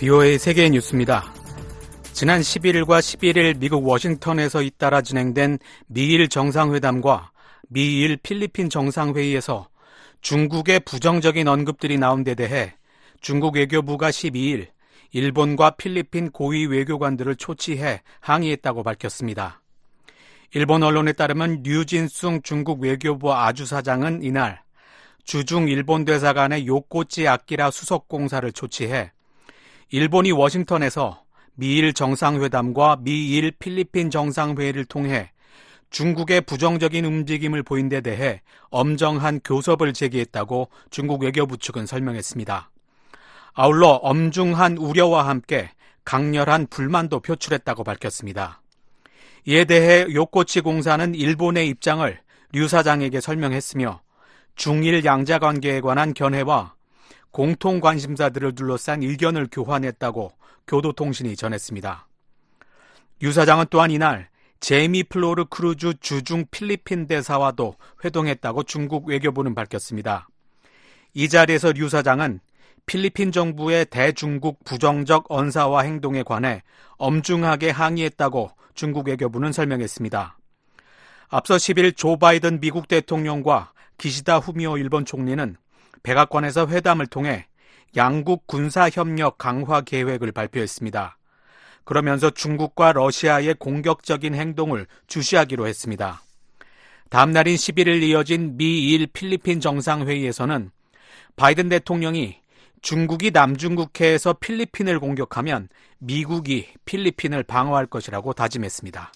VOA 세계 뉴스입니다. 지난 11일과 11일 미국 워싱턴에서 잇따라 진행된 미일 정상회담과 미일 필리핀 정상회의에서 중국의 부정적인 언급들이 나온 데 대해 중국 외교부가 12일 일본과 필리핀 고위 외교관들을 초치해 항의했다고 밝혔습니다. 일본 언론에 따르면 류진숭 중국 외교부 아주사장은 이날 주중 일본 대사관의 요코치 아키라 수석공사를 초치해 일본이 워싱턴에서 미일 정상회담과 미일 필리핀 정상회의를 통해 중국의 부정적인 움직임을 보인 데 대해 엄정한 교섭을 제기했다고 중국 외교부 측은 설명했습니다. 아울러 엄중한 우려와 함께 강렬한 불만도 표출했다고 밝혔습니다. 이에 대해 요코치 공사는 일본의 입장을 류 사장에게 설명했으며 중일 양자관계에 관한 견해와 공통 관심사들을 둘러싼 의견을 교환했다고 교도통신이 전했습니다. 류 사장은 또한 이날 제이미 플로르 크루즈 주중 필리핀 대사와도 회동했다고 중국 외교부는 밝혔습니다. 이 자리에서 류 사장은 필리핀 정부의 대중국 부정적 언사와 행동에 관해 엄중하게 항의했다고 중국 외교부는 설명했습니다. 앞서 10일 조 바이든 미국 대통령과 기시다 후미오 일본 총리는 백악관에서 회담을 통해 양국 군사협력 강화 계획을 발표했습니다. 그러면서 중국과 러시아의 공격적인 행동을 주시하기로 했습니다. 다음 날인 11일 이어진 미일 필리핀 정상회의에서는 바이든 대통령이 중국이 남중국해에서 필리핀을 공격하면 미국이 필리핀을 방어할 것이라고 다짐했습니다.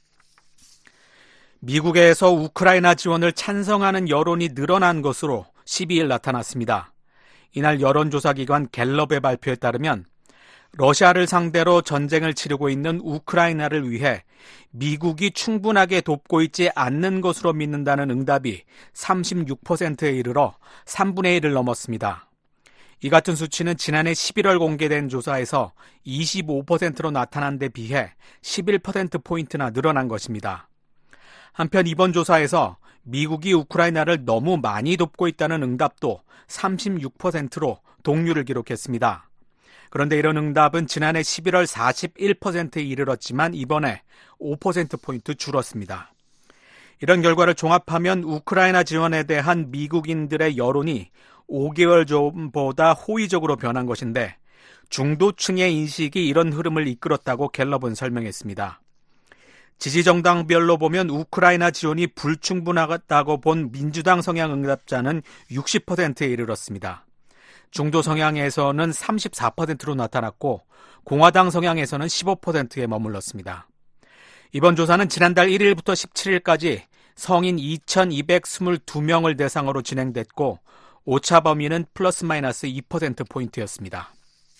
미국에서 우크라이나 지원을 찬성하는 여론이 늘어난 것으로 12일 나타났습니다. 이날 여론조사기관 갤럽의 발표에 따르면 러시아를 상대로 전쟁을 치르고 있는 우크라이나를 위해 미국이 충분하게 돕고 있지 않는 것으로 믿는다는 응답이 36%에 이르러 3분의 1을 넘었습니다. 이 같은 수치는 지난해 11월 공개된 조사에서 25%로 나타난 데 비해 11%포인트나 늘어난 것입니다. 한편 이번 조사에서 미국이 우크라이나를 너무 많이 돕고 있다는 응답도 36%로 동률을 기록했습니다. 그런데 이런 응답은 지난해 11월 41%에 이르렀지만 이번에 5%포인트 줄었습니다. 이런 결과를 종합하면 우크라이나 지원에 대한 미국인들의 여론이 5개월 전보다 호의적으로 변한 것인데 중도층의 인식이 이런 흐름을 이끌었다고 갤럽은 설명했습니다. 지지정당별로 보면 우크라이나 지원이 불충분하다고 본 민주당 성향 응답자는 60%에 이르렀습니다. 중도 성향에서는 34%로 나타났고 공화당 성향에서는 15%에 머물렀습니다. 이번 조사는 지난달 1일부터 17일까지 성인 2,222명을 대상으로 진행됐고 오차 범위는 플러스 마이너스 2%포인트였습니다.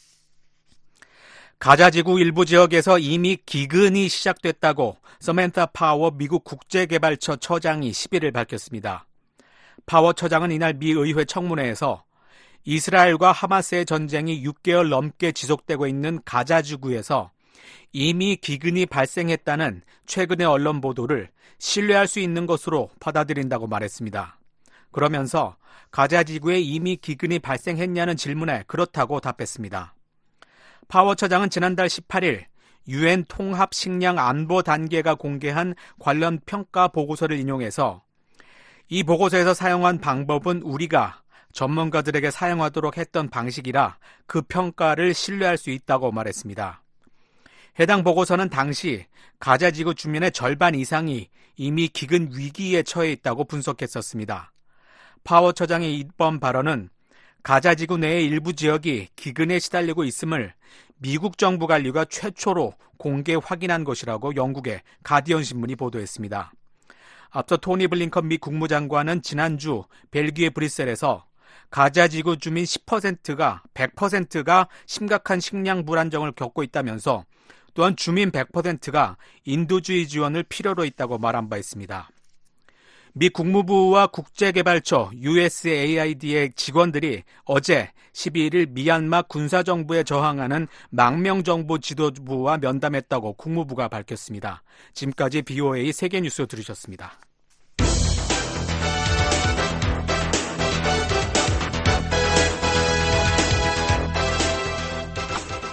가자지구 일부 지역에서 이미 기근이 시작됐다고 서멘타 파워 미국 국제개발처 처장이 11일 밝혔습니다. 파워 처장은 이날 미 의회 청문회에서 이스라엘과 하마스의 전쟁이 6개월 넘게 지속되고 있는 가자지구에서 이미 기근이 발생했다는 최근의 언론 보도를 신뢰할 수 있는 것으로 받아들인다고 말했습니다. 그러면서 가자지구에 이미 기근이 발생했냐는 질문에 그렇다고 답했습니다. 파워 처장은 지난달 18일 UN 통합식량안보단계가 공개한 관련 평가 보고서를 인용해서 이 보고서에서 사용한 방법은 우리가 전문가들에게 사용하도록 했던 방식이라 그 평가를 신뢰할 수 있다고 말했습니다. 해당 보고서는 당시 가자지구 주민의 절반 이상이 이미 기근 위기에 처해 있다고 분석했었습니다. 파워 처장의 이번 발언은 가자지구 내의 일부 지역이 기근에 시달리고 있음을 미국 정부 관리가 최초로 공개 확인한 것이라고 영국의 가디언 신문이 보도했습니다. 앞서 토니 블링컨 미 국무장관은 지난주 벨기에 브뤼셀에서 가자지구 주민 100%가 심각한 식량 불안정을 겪고 있다면서 또한 주민 100%가 인도주의 지원을 필요로 있다고 말한 바 있습니다. 미 국무부와 국제개발처 USAID의 직원들이 어제 12일 미얀마 군사정부에 저항하는 망명정부 지도부와 면담했다고 국무부가 밝혔습니다. 지금까지 VOA 세계뉴스 들으셨습니다.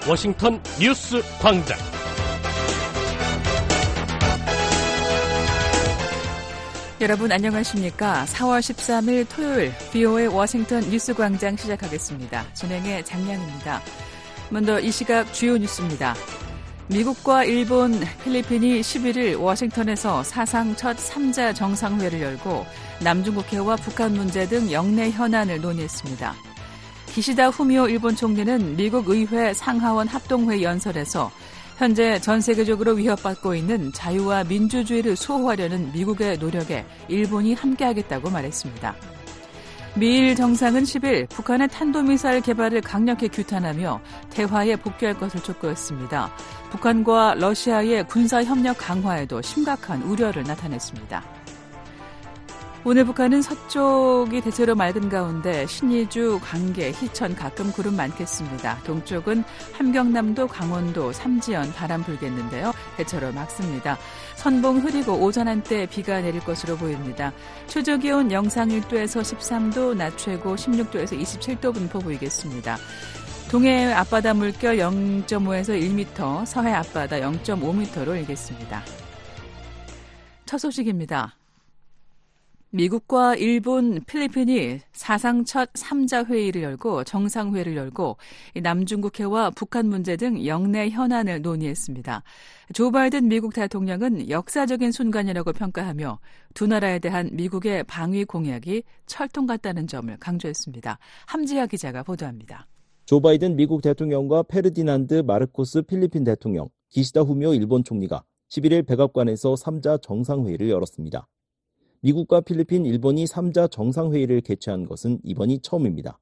워싱턴 뉴스 광장. 여러분 안녕하십니까? 4월 13일 토요일 VOA 워싱턴 뉴스 광장 시작하겠습니다. 진행의 장량입니다. 먼저 이 시각 주요 뉴스입니다. 미국과 일본, 필리핀이 11일 워싱턴에서 사상 첫 3자 정상회를 열고 남중국해와 북한 문제 등 영내 현안을 논의했습니다. 기시다 후미오 일본 총리는 미국 의회 상하원 합동회 연설에서 현재 전 세계적으로 위협받고 있는 자유와 민주주의를 수호하려는 미국의 노력에 일본이 함께하겠다고 말했습니다. 미일 정상은 10일 북한의 탄도미사일 개발을 강력히 규탄하며 대화에 복귀할 것을 촉구했습니다. 북한과 러시아의 군사협력 강화에도 심각한 우려를 나타냈습니다. 오늘 북한은 서쪽이 대체로 맑은 가운데 신의주, 광계, 희천 가끔 구름 많겠습니다. 동쪽은 함경남도, 강원도, 삼지연 바람 불겠는데요. 대체로 맑습니다. 선봉 흐리고 오전 한때 비가 내릴 것으로 보입니다. 최저기온 영상 1도에서 13도, 낮 최고 16도에서 27도 분포 보이겠습니다. 동해 앞바다 물결 0.5에서 1m, 서해 앞바다 0.5m로 일겠습니다. 첫 소식입니다. 미국과 일본, 필리핀이 사상 첫 3자 회의를 열고 정상회를 열고 남중국해와 북한 문제 등 영내 현안을 논의했습니다. 조 바이든 미국 대통령은 역사적인 순간이라고 평가하며 두 나라에 대한 미국의 방위 공약이 철통 같다는 점을 강조했습니다. 함지아 기자가 보도합니다. 조 바이든 미국 대통령과 페르디난드 마르코스 필리핀 대통령, 기시다 후미오 일본 총리가 11일 백악관에서 3자 정상회의를 열었습니다. 미국과 필리핀, 일본이 3자 정상회의를 개최한 것은 이번이 처음입니다.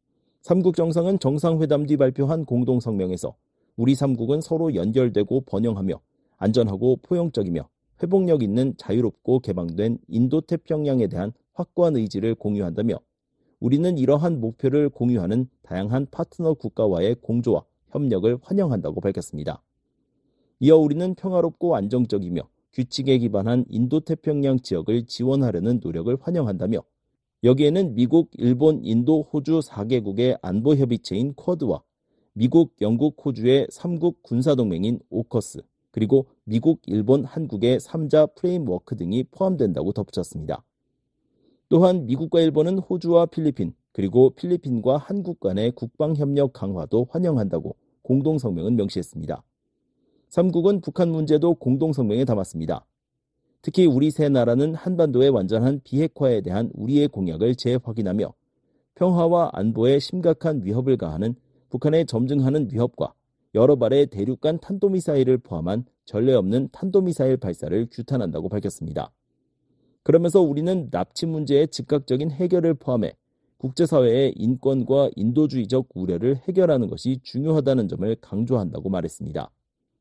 3국 정상은 정상회담 뒤 발표한 공동성명에서 우리 3국은 서로 연결되고 번영하며 안전하고 포용적이며 회복력 있는 자유롭고 개방된 인도태평양에 대한 확고한 의지를 공유한다며 우리는 이러한 목표를 공유하는 다양한 파트너 국가와의 공조와 협력을 환영한다고 밝혔습니다. 이어 우리는 평화롭고 안정적이며 규칙에 기반한 인도태평양 지역을 지원하려는 노력을 환영한다며 여기에는 미국, 일본, 인도, 호주 4개국의 안보협의체인 쿼드와 미국, 영국, 호주의 3국 군사동맹인 오커스 그리고 미국, 일본, 한국의 3자 프레임워크 등이 포함된다고 덧붙였습니다. 또한 미국과 일본은 호주와 필리핀 그리고 필리핀과 한국 간의 국방협력 강화도 환영한다고 공동성명은 명시했습니다. 3국은 북한 문제도 공동성명에 담았습니다. 특히 우리 세 나라는 한반도의 완전한 비핵화에 대한 우리의 공약을 재확인하며 평화와 안보에 심각한 위협을 가하는 북한의 점증하는 위협과 여러 발의 대륙간 탄도미사일을 포함한 전례 없는 탄도미사일 발사를 규탄한다고 밝혔습니다. 그러면서 우리는 납치 문제의 즉각적인 해결을 포함해 국제사회의 인권과 인도주의적 우려를 해결하는 것이 중요하다는 점을 강조한다고 말했습니다.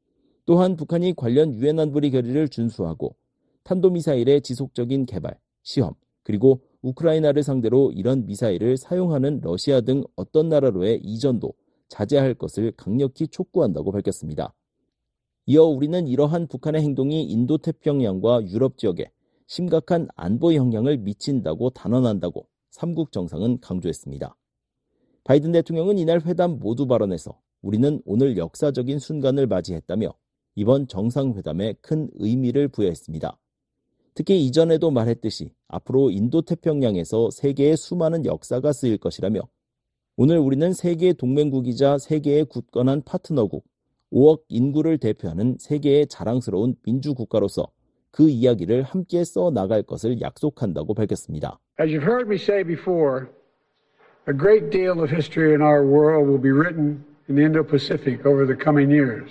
또한 북한이 관련 유엔 안보리 결의를 준수하고 탄도미사일의 지속적인 개발, 시험, 그리고 우크라이나를 상대로 이런 미사일을 사용하는 러시아 등 어떤 나라로의 이전도 자제할 것을 강력히 촉구한다고 밝혔습니다. 이어 우리는 이러한 북한의 행동이 인도태평양과 유럽 지역에 심각한 안보 영향을 미친다고 단언한다고 3국 정상은 강조했습니다. 바이든 대통령은 이날 회담 모두 발언에서 우리는 오늘 역사적인 순간을 맞이했다며 이번 정상회담에 큰 의미를 부여했습니다. 특히 이전에도 말했듯이 앞으로 인도태평양에서 세계의 수많은 역사가 쓰일 것이라며 오늘 우리는 세계의 동맹국이자 세계의 굳건한 파트너국, 5억 인구를 대표하는 세계의 자랑스러운 민주국가로서 그 이야기를 함께 써나갈 것을 약속한다고 밝혔습니다. As you've heard me say before, a great deal of history in our world will be written in the Indo-Pacific over the coming years.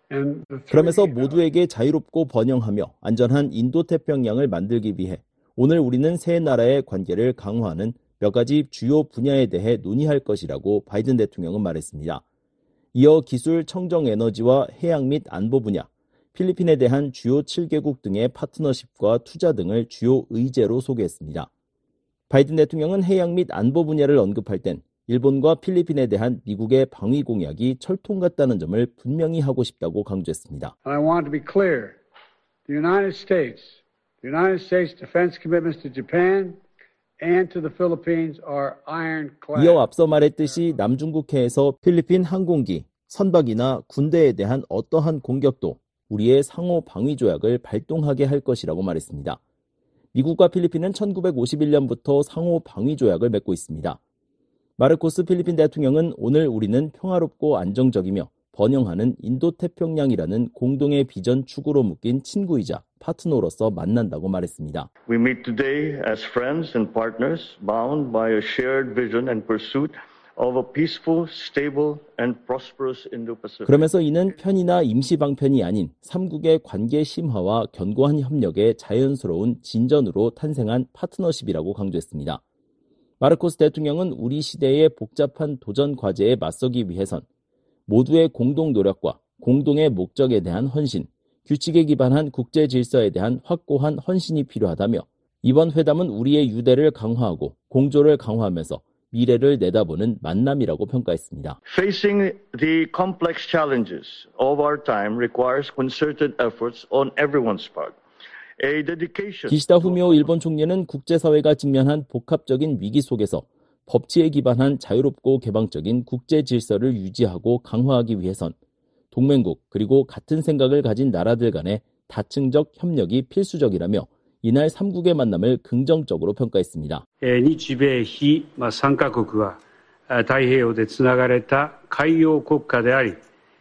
그러면서 모두에게 자유롭고 번영하며 안전한 인도태평양을 만들기 위해 오늘 우리는 세 나라의 관계를 강화하는 몇 가지 주요 분야에 대해 논의할 것이라고 바이든 대통령은 말했습니다. 이어 기술, 청정에너지와 해양 및 안보 분야, 필리핀에 대한 주요 7개국 등의 파트너십과 투자 등을 주요 의제로 소개했습니다. 바이든 대통령은 해양 및 안보 분야를 언급할 땐 일본과 필리핀에 대한 미국의 방위 공약이 철통 같다는 점을 분명히 하고 싶다고 강조했습니다. I want to be clear. The United States defense commitments to Japan and to the Philippines are ironclad. 이어 앞서 말했듯이 남중국해에서 필리핀 항공기, 선박이나 군대에 대한 어떠한 공격도 우리의 상호 방위 조약을 발동하게 할 것이라고 말했습니다. 미국과 필리핀은 1951년부터 상호 방위 조약을 맺고 있습니다. 마르코스 필리핀 대통령은 오늘 우리는 평화롭고 안정적이며 번영하는 인도태평양이라는 공동의 비전 추구로 묶인 친구이자 파트너로서 만난다고 말했습니다. We meet today as friends and partners bound by a shared vision and pursuit of a peaceful, stable and prosperous Indo-Pacific. 그러면서 이는 편이나 임시 방편이 아닌 삼국의 관계 심화와 견고한 협력의 자연스러운 진전으로 탄생한 파트너십이라고 강조했습니다. 마르코스 대통령은 우리 시대의 복잡한 도전 과제에 맞서기 위해선 모두의 공동 노력과 공동의 목적에 대한 헌신, 규칙에 기반한 국제 질서에 대한 확고한 헌신이 필요하다며 이번 회담은 우리의 유대를 강화하고 공조를 강화하면서 미래를 내다보는 만남이라고 평가했습니다. Facing the complex challenges of our time requires concerted efforts on everyone's part. 기시다 후미오 일본 총리는 국제사회가 직면한 복합적인 위기 속에서 법치에 기반한 자유롭고 개방적인 국제 질서를 유지하고 강화하기 위해선 동맹국 그리고 같은 생각을 가진 나라들 간의 다층적 협력이 필수적이라며 이날 3국의 만남을 긍정적으로 평가했습니다. 日米非3カ国は太平洋でつながれた海洋国家であり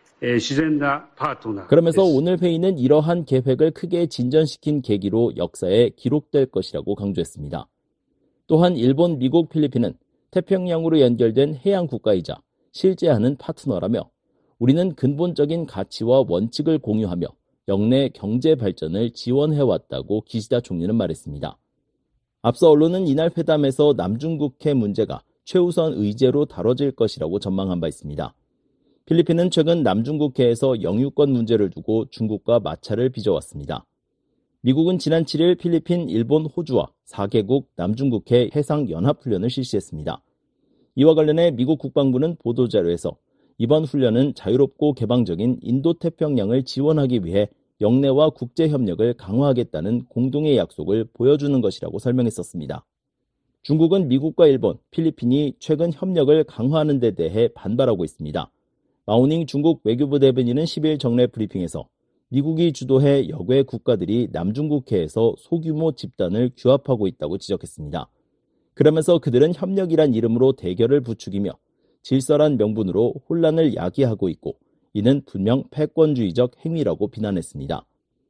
그러면서 오늘 회의는 이러한 계획을 크게 진전시킨 계기로 역사에 기록될 것이라고 강조했습니다. 또한 일본, 미국, 필리핀은 태평양으로 연결된 해양 국가이자 실제하는 파트너라며 우리는 근본적인 가치와 원칙을 공유하며 영내 경제 발전을 지원해왔다고 기시다 총리는 말했습니다. 앞서 언론은 이날 회담에서 남중국해 문제가 최우선 의제로 다뤄질 것이라고 전망한 바 있습니다. 필리핀은 최근 남중국해에서 영유권 문제를 두고 중국과 마찰을 빚어왔습니다. 미국은 지난 7일 필리핀, 일본, 호주와 4개국 남중국해 해상연합훈련을 실시했습니다. 이와 관련해 미국 국방부는 보도자료에서 이번 훈련은 자유롭고 개방적인 인도태평양을 지원하기 위해 영내와 국제협력을 강화하겠다는 공동의 약속을 보여주는 것이라고 설명했었습니다. 중국은 미국과 일본, 필리핀이 최근 협력을 강화하는 데 대해 반발하고 있습니다. 마오닝 중국 외교부 대변인은 10일 정례 브리핑에서 미국이 주도해 여괴 국가들이 남중국해에서 소규모 집단을 규합하고 있다고 지적했습니다. 그러면서 그들은 협력이란 이름으로 대결을 부추기며 질서란 명분으로 혼란을 야기하고 있고 이는 분명 패권주의적 행위라고 비난했습니다.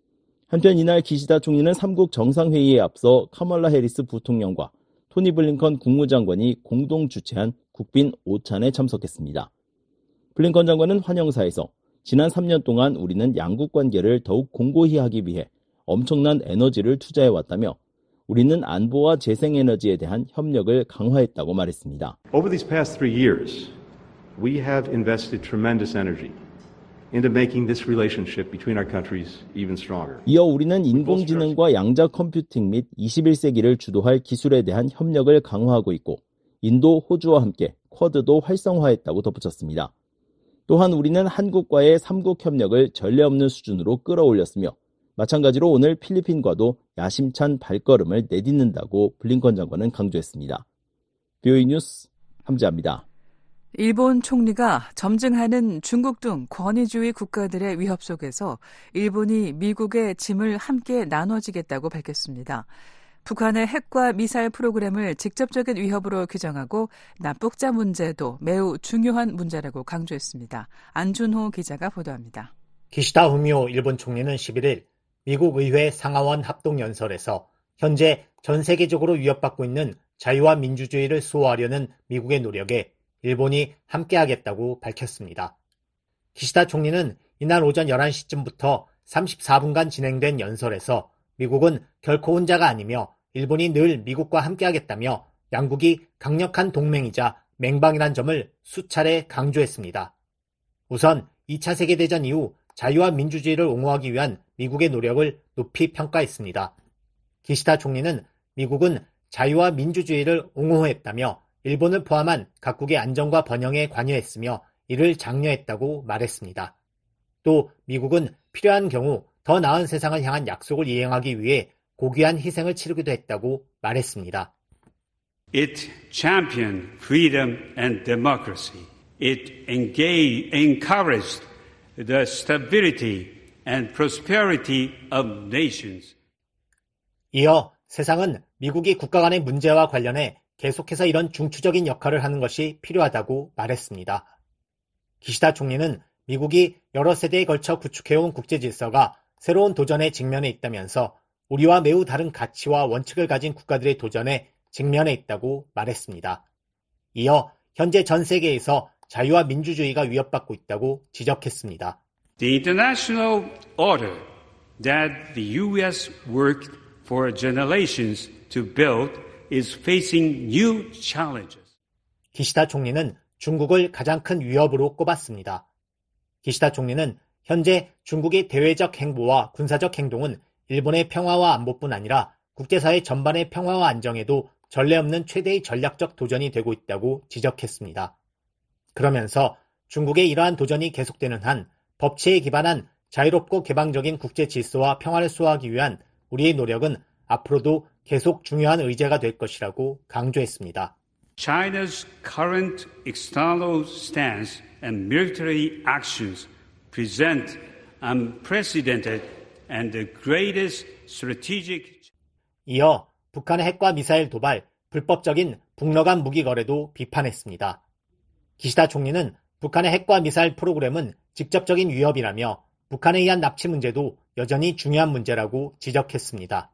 한편 이날 기시다 총리는 3국 정상회의에 앞서 카멀라 해리스 부통령과 토니 블링컨 국무장관이 공동 주최한 국빈 오찬에 참석했습니다. 블링컨 장관은 환영사에서 지난 3년 동안 우리는 양국 관계를 더욱 공고히 하기 위해 엄청난 에너지를 투자해왔다며 우리는 안보와 재생에너지에 대한 협력을 강화했다고 말했습니다. Over these past 3 years, we have invested tremendous energy into making this relationship between our countries even stronger. 이어 우리는 인공지능과 양자 컴퓨팅 및 21세기를 주도할 기술에 대한 협력을 강화하고 있고 인도, 호주와 함께 쿼드도 활성화했다고 덧붙였습니다. 또한 우리는 한국과의 3국 협력을 전례 없는 수준으로 끌어올렸으며 마찬가지로 오늘 필리핀과도 야심찬 발걸음을 내딛는다고 블링컨 장관은 강조했습니다. BOE 뉴스 함지아입니다. 일본 총리가 점증하는 중국 등 권위주의 국가들의 위협 속에서 일본이 미국의 짐을 함께 나눠지겠다고 밝혔습니다. 북한의 핵과 미사일 프로그램을 직접적인 위협으로 규정하고 남북자 문제도 매우 중요한 문제라고 강조했습니다. 안준호 기자가 보도합니다. 기시다 후미오 일본 총리는 11일 미국 의회 상하원 합동연설에서 현재 전 세계적으로 위협받고 있는 자유와 민주주의를 수호하려는 미국의 노력에 일본이 함께하겠다고 밝혔습니다. 기시다 총리는 이날 오전 11시쯤부터 34분간 진행된 연설에서 미국은 결코 혼자가 아니며 일본이 늘 미국과 함께하겠다며 양국이 강력한 동맹이자 맹방이란 점을 수차례 강조했습니다. 우선 2차 세계대전 이후 자유와 민주주의를 옹호하기 위한 미국의 노력을 높이 평가했습니다. 기시다 총리는 미국은 자유와 민주주의를 옹호했다며 일본을 포함한 각국의 안정과 번영에 관여했으며 이를 장려했다고 말했습니다. 또 미국은 필요한 경우 더 나은 세상을 향한 약속을 이행하기 위해 고귀한 희생을 치르기도 했다고 말했습니다. It championed freedom and democracy It encouraged the stability and prosperity of nations. 이어 세상은 미국이 국가 간의 문제와 관련해 계속해서 이런 중추적인 역할을 하는 것이 필요하다고 말했습니다. 기시다 총리는 미국이 여러 세대에 걸쳐 구축해온 국제 질서가 새로운 도전에 직면해 있다면서 우리와 매우 다른 가치와 원칙을 가진 국가들의 도전에 직면해 있다고 말했습니다. 이어 현재 전 세계에서 자유와 민주주의가 위협받고 있다고 지적했습니다. The international order that the U.S. worked for generations to build is facing new challenges. 기시다 총리는 중국을 가장 큰 위협으로 꼽았습니다. 기시다 총리는 현재 중국의 대외적 행보와 군사적 행동은 일본의 평화와 안보뿐 아니라 국제사회 전반의 평화와 안정에도 전례 없는 최대의 전략적 도전이 되고 있다고 지적했습니다. 그러면서 중국의 이러한 도전이 계속되는 한 법치에 기반한 자유롭고 개방적인 국제 질서와 평화를 수호하기 위한 우리의 노력은 앞으로도 계속 중요한 의제가 될 것이라고 강조했습니다. China's current external stance and military actions present unprecedented and the greatest strategic. 이어 북한의 핵과 미사일 도발, 불법적인 북러 간 무기 거래도 비판했습니다. 기시다 총리는 북한의 핵과 미사일 프로그램은 직접적인 위협이라며 북한에 의한 납치 문제도 여전히 중요한 문제라고 지적했습니다.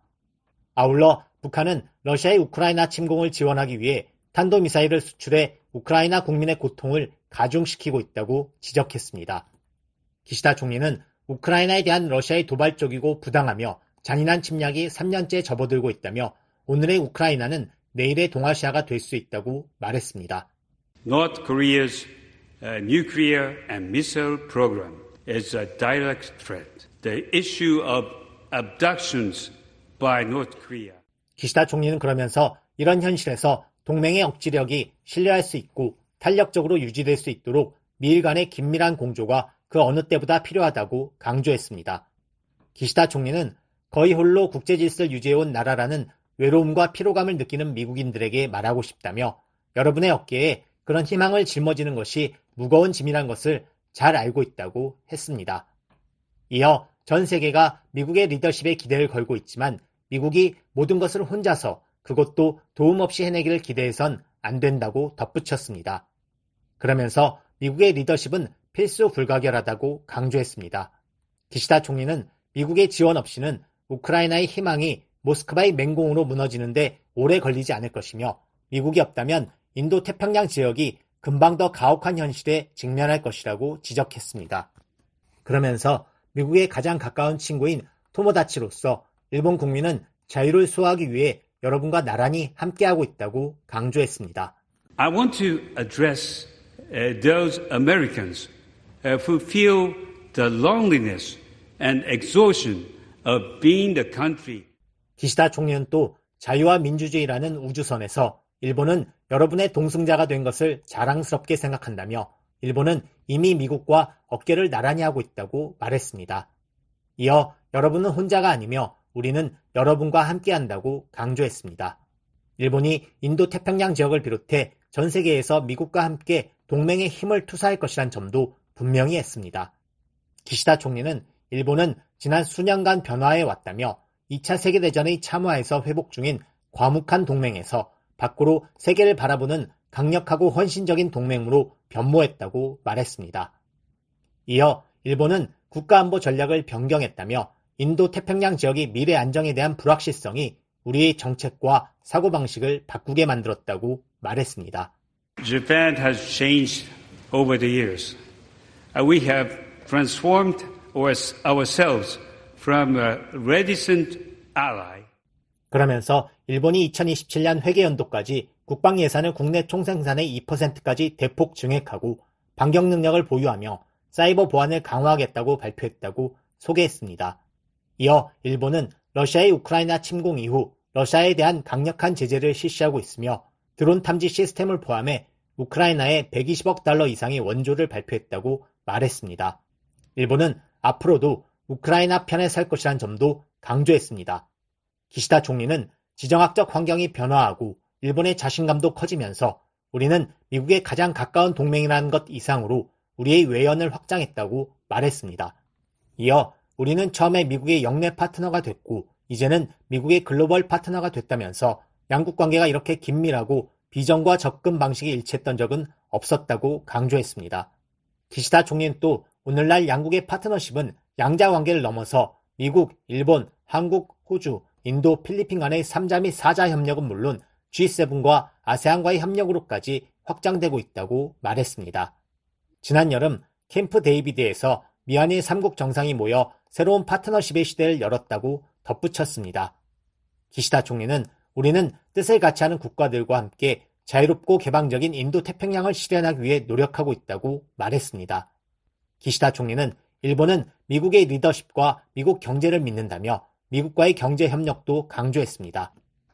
아울러 북한은 러시아의 우크라이나 침공을 지원하기 위해 탄도미사일을 수출해 우크라이나 국민의 고통을 가중시키고 있다고 지적했습니다. 기시다 총리는 우크라이나에 대한 러시아의 도발적이고 부당하며 잔인한 침략이 3년째 접어들고 있다며 오늘의 우크라이나는 내일의 동아시아가 될 수 있다고 말했습니다. North Korea's nuclear and missile program is a direct threat. The issue of abductions by North Korea. 기시다 총리는 그러면서 이런 현실에서 동맹의 억지력이 신뢰할 수 있고 탄력적으로 유지될 수 있도록 미일 간의 긴밀한 공조가 그 어느 때보다 필요하다고 강조했습니다. 기시다 총리는 거의 홀로 국제 질서를 유지해온 나라라는 외로움과 피로감을 느끼는 미국인들에게 말하고 싶다며 여러분의 어깨에 그런 희망을 짊어지는 것이 무거운 짐이란 것을 잘 알고 있다고 했습니다. 이어 전 세계가 미국의 리더십에 기대를 걸고 있지만 미국이 모든 것을 혼자서 그것도 도움 없이 해내기를 기대해선 안 된다고 덧붙였습니다. 그러면서 미국의 리더십은 필수 불가결하다고 강조했습니다. 기시다 총리는 미국의 지원 없이는 우크라이나의 희망이 모스크바의 맹공으로 무너지는데 오래 걸리지 않을 것이며 미국이 없다면 인도 태평양 지역이 금방 더 가혹한 현실에 직면할 것이라고 지적했습니다. 그러면서 미국의 가장 가까운 친구인 토모다치로서 일본 국민은 자유를 수호하기 위해 여러분과 나란히 함께하고 있다고 강조했습니다. I want to address those Americans who feel the loneliness and exhaustion of being the country. 기시다 총리는 또 자유와 민주주의라는 우주선에서 일본은 여러분의 동승자가 된 것을 자랑스럽게 생각한다며 일본은 이미 미국과 어깨를 나란히 하고 있다고 말했습니다. 이어 여러분은 혼자가 아니며 우리는 여러분과 함께한다고 강조했습니다. 일본이 인도 태평양 지역을 비롯해 전 세계에서 미국과 함께 동맹의 힘을 투사할 것이란 점도 분명히 했습니다. 기시다 총리는 일본은 지난 수년간 변화해 왔다며 2차 세계대전의 참화에서 회복 중인 과묵한 동맹에서 밖으로 세계를 바라보는 강력하고 헌신적인 동맹으로 변모했다고 말했습니다. 이어 일본은 국가안보 전략을 변경했다며 인도 태평양 지역의 미래 안정에 대한 불확실성이 우리의 정책과 사고방식을 바꾸게 만들었다고 말했습니다. Japan has changed over the years. We have transformed ourselves from a reticent ally. 그러면서 일본이 2027년 회계연도까지 국방 예산을 국내 총생산의 2%까지 대폭 증액하고 반격 능력을 보유하며 사이버 보안을 강화하겠다고 발표했다고 소개했습니다. 이어 일본은 러시아의 우크라이나 침공 이후 러시아에 대한 강력한 제재를 실시하고 있으며 드론 탐지 시스템을 포함해 우크라이나에 120억 달러 이상의 원조를 발표했다고 말했습니다. 일본은 앞으로도 우크라이나 편에 설 것이란 점도 강조했습니다. 기시다 총리는 지정학적 환경이 변화하고 일본의 자신감도 커지면서 우리는 미국의 가장 가까운 동맹이라는 것 이상으로 우리의 외연을 확장했다고 말했습니다. 이어 우리는 처음에 미국의 영내 파트너가 됐고 이제는 미국의 글로벌 파트너가 됐다면서 양국 관계가 이렇게 긴밀하고 비전과 접근 방식이 일치했던 적은 없었다고 강조했습니다. 기시다 총리는 또 오늘날 양국의 파트너십은 양자 관계를 넘어서 미국, 일본, 한국, 호주, 인도, 필리핀 간의 3자 및 4자 협력은 물론 G7과 아세안과의 협력으로까지 확장되고 있다고 말했습니다. 지난 여름 캠프 데이비드에서 미한일 3국 정상이 모여 새로운 파트너십의 시대를 열었다고 덧붙였습니다. 기시다 총리는 우리는 뜻을 같이 하는 국가들과 함께 자유롭고 개방적인 인도태평양을 실현하기 위해 노력하고 있다고 말했습니다. 기시다 총리는 일본은 미국의 리더십과 미국 경제를 믿는다며 미국과의 경제 협력도 강조했습니다.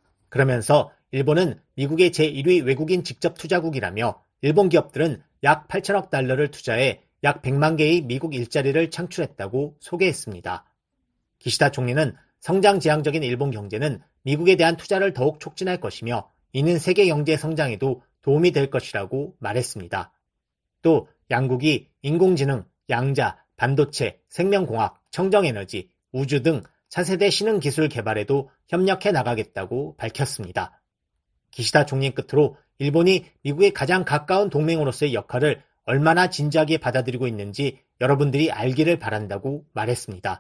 그러면서 일본은 미국의 제1위 외국인 직접 투자국이라며 일본 기업들은 약 8천억 달러를 투자해 약 100만 개의 미국 일자리를 창출했다고 소개했습니다. 기시다 총리는 성장 지향적인 일본 경제는 미국에 대한 투자를 더욱 촉진할 것이며 이는 세계 경제 성장에도 도움이 될 것이라고 말했습니다. 또 양국이 인공지능, 양자, 반도체, 생명공학, 청정에너지, 우주 등 차세대 신흥 기술 개발에도 협력해 나가겠다고 밝혔습니다. 기시다 총리 끝으로 일본이 미국의 가장 가까운 동맹으로서의 역할을 얼마나 진지하게 받아들이고 있는지 여러분들이 알기를 바란다고 말했습니다.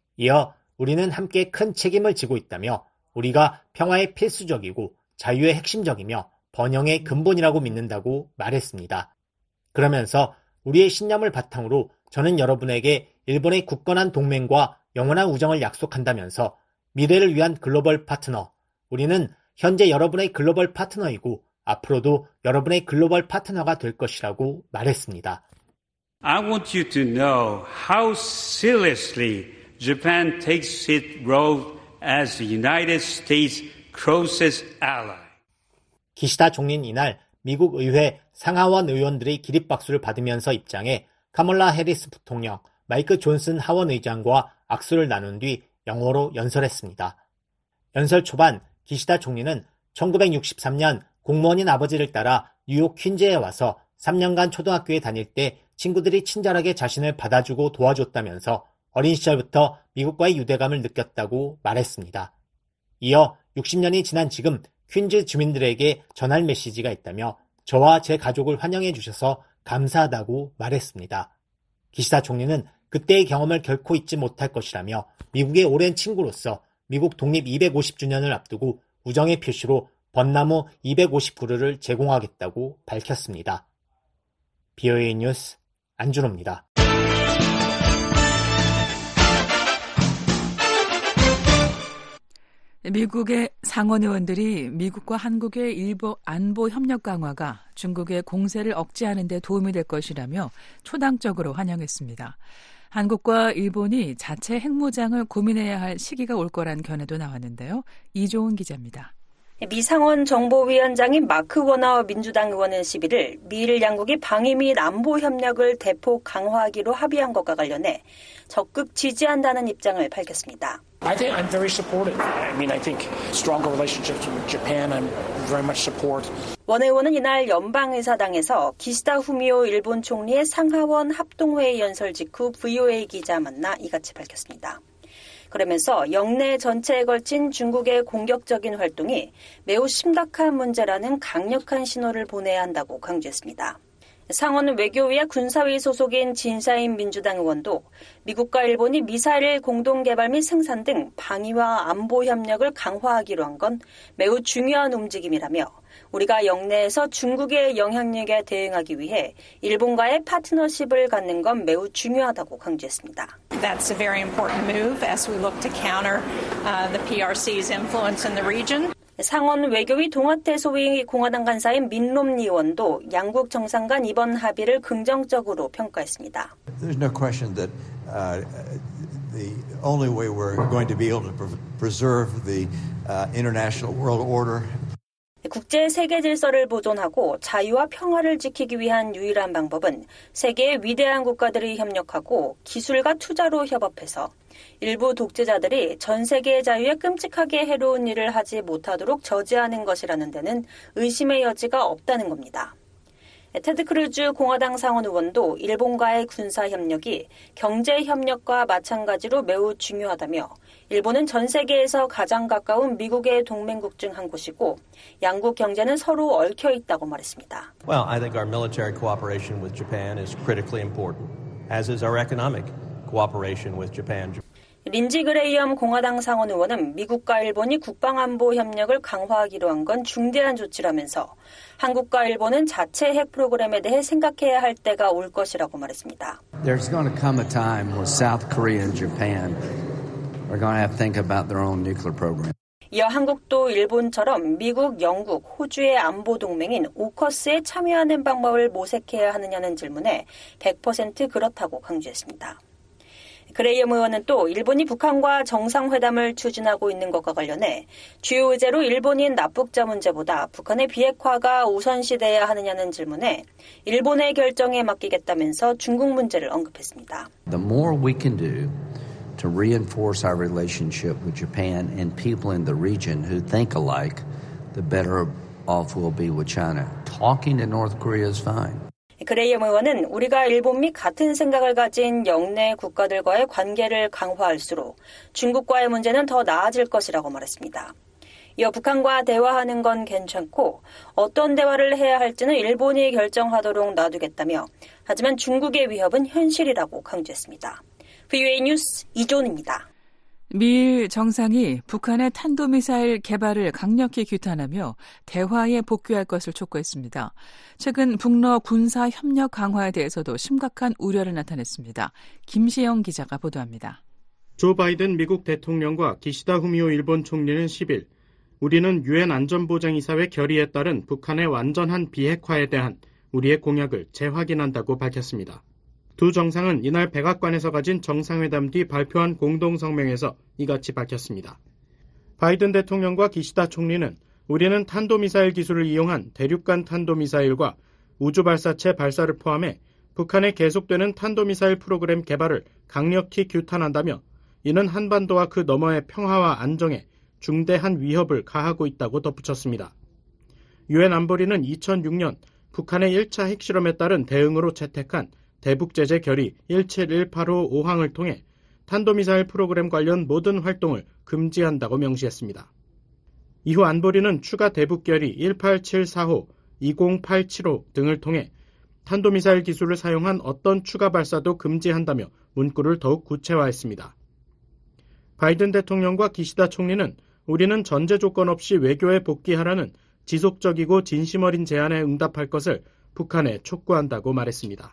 이어 우리는 함께 큰 책임을 지고 있다며 우리가 평화의 필수적이고 자유의 핵심적이며 번영의 근본이라고 믿는다고 말했습니다. 그러면서 우리의 신념을 바탕으로 저는 여러분에게 일본의 굳건한 동맹과 영원한 우정을 약속한다면서 미래를 위한 글로벌 파트너, 우리는 현재 여러분의 글로벌 파트너이고 앞으로도 여러분의 글로벌 파트너가 될 것이라고 말했습니다. I want you to know how seriously Japan takes its role as the United States closest ally. 기시다 총리는 이날 미국 의회 상하원 의원들의 기립박수를 받으면서 입장해 카멀라 해리스 부통령, 마이크 존슨 하원 의장과 악수를 나눈 뒤 영어로 연설했습니다. 연설 초반 기시다 총리는 1963년 공무원인 아버지를 따라 뉴욕 퀸즈에 와서 3년간 초등학교에 다닐 때 친구들이 친절하게 자신을 받아주고 도와줬다면서 어린 시절부터 미국과의 유대감을 느꼈다고 말했습니다. 이어 60년이 지난 지금 퀸즈 주민들에게 전할 메시지가 있다며 저와 제 가족을 환영해 주셔서 감사하다고 말했습니다. 기시다 총리는 그때의 경험을 결코 잊지 못할 것이라며 미국의 오랜 친구로서 미국 독립 250주년을 앞두고 우정의 표시로 벚나무 250그루를 제공하겠다고 밝혔습니다. BOA 뉴스 안준호입니다. 미국의 상원 의원들이 미국과 한국의 일부 안보 협력 강화가 중국의 공세를 억제하는 데 도움이 될 것이라며 초당적으로 환영했습니다. 한국과 일본이 자체 핵무장을 고민해야 할 시기가 올 거란 견해도 나왔는데요. 이조은 기자입니다. 미 상원 정보위원장인 마크 워너 민주당 의원은 11일 미일 양국이 방위 및 안보 협력을 대폭 강화하기로 합의한 것과 관련해 적극 지지한다는 입장을 밝혔습니다. I think I'm very supportive. I think stronger relationships with Japan, I'm very much support. 원 의원은 이날 연방의사당에서 기시다 후미오 일본 총리의 상하원 합동회의 연설 직후 VOA 기자 만나 이같이 밝혔습니다. 그러면서 영내 전체에 걸친 중국의 공격적인 활동이 매우 심각한 문제라는 강력한 신호를 보내야 한다고 강조했습니다. 상원 외교위와 군사위 소속인 진샤인 민주당 의원도 미국과 일본이 미사일 공동개발 및 생산 등 방위와 안보 협력을 강화하기로 한 건 매우 중요한 움직임이라며 우리가 영내에서 중국의 영향력에 대응하기 위해 일본과의 파트너십을 갖는 건 매우 중요하다고 강조했습니다. That's a very important move as we look to counter the PRC's influence in the region. 상원 외교위 동아태 소위 공화당 간사인 민롬니 의원도 양국 정상 간 이번 합의를 긍정적으로 평가했습니다. There's no question that the only way we're going to be able to preserve the international world order. 국제 세계 질서를 보존하고 자유와 평화를 지키기 위한 유일한 방법은 세계의 위대한 국가들이 협력하고 기술과 투자로 협업해서 일부 독재자들이 전 세계의 자유에 끔찍하게 해로운 일을 하지 못하도록 저지하는 것이라는 데는 의심의 여지가 없다는 겁니다. 테드 크루즈 공화당 상원 의원도 일본과의 군사협력이 경제협력과 마찬가지로 매우 중요하다며 일본은 전 세계에서 가장 가까운 미국의 동맹국 중 한 곳이고 양국 경제는 서로 얽혀 있다고 말했습니다. Well, I think our military cooperation with Japan is critically important, as is our economic cooperation with Japan. 린지 그레이엄 공화당 상원 의원은 미국과 일본이 국방안보 협력을 강화하기로 한 건 중대한 조치라면서 한국과 일본은 자체 핵 프로그램에 대해 생각해야 할 때가 올 것이라고 말했습니다. There's going to come a time where South Korea and Japan are going to have to think about their own nuclear program. 이어 한국도 일본처럼 미국, 영국, 호주의 안보 동맹인 오커스에 참여하는 방법을 모색해야 하느냐는 질문에 100% 그렇다고 강조했습니다. 그레이엄 의원은 또 일본이 북한과 정상회담을 추진하고 있는 것과 관련해 주요 의제로 일본인 납북자 문제보다 북한의 비핵화가 우선시돼야 하느냐는 질문에 일본의 결정에 맡기겠다면서 중국 문제를 언급했습니다. The more we can do to reinforce our relationship with Japan and people in the region who think alike, the better off we'll be with China. Talking to North Korea is fine. 그레이엄 의원은 우리가 일본 및 같은 생각을 가진 영내 국가들과의 관계를 강화할수록 중국과의 문제는 더 나아질 것이라고 말했습니다. 이어 북한과 대화하는 건 괜찮고 어떤 대화를 해야 할지는 일본이 결정하도록 놔두겠다며 하지만 중국의 위협은 현실이라고 강조했습니다. VOA 뉴스 이존입니다. 미일 정상이 북한의 탄도미사일 개발을 강력히 규탄하며 대화에 복귀할 것을 촉구했습니다. 최근 북러 군사협력 강화에 대해서도 심각한 우려를 나타냈습니다. 김시영 기자가 보도합니다. 조 바이든 미국 대통령과 기시다 후미오 일본 총리는 10일 우리는 유엔 안전보장이사회 결의에 따른 북한의 완전한 비핵화에 대한 우리의 공약을 재확인한다고 밝혔습니다. 두 정상은 이날 백악관에서 가진 정상회담 뒤 발표한 공동성명에서 이같이 밝혔습니다. 바이든 대통령과 기시다 총리는 우리는 탄도미사일 기술을 이용한 대륙간 탄도미사일과 우주발사체 발사를 포함해 북한의 계속되는 탄도미사일 프로그램 개발을 강력히 규탄한다며 이는 한반도와 그 너머의 평화와 안정에 중대한 위협을 가하고 있다고 덧붙였습니다. 유엔 안보리는 2006년 북한의 1차 핵실험에 따른 대응으로 채택한 대북제재 결의 17185 5항을 통해 탄도미사일 프로그램 관련 모든 활동을 금지한다고 명시했습니다. 이후 안보리는 추가 대북 결의 18745, 20875 등을 통해 탄도미사일 기술을 사용한 어떤 추가 발사도 금지한다며 문구를 더욱 구체화했습니다. 바이든 대통령과 기시다 총리는 우리는 전제 조건 없이 외교에 복귀하라는 지속적이고 진심 어린 제안에 응답할 것을 북한에 촉구한다고 말했습니다.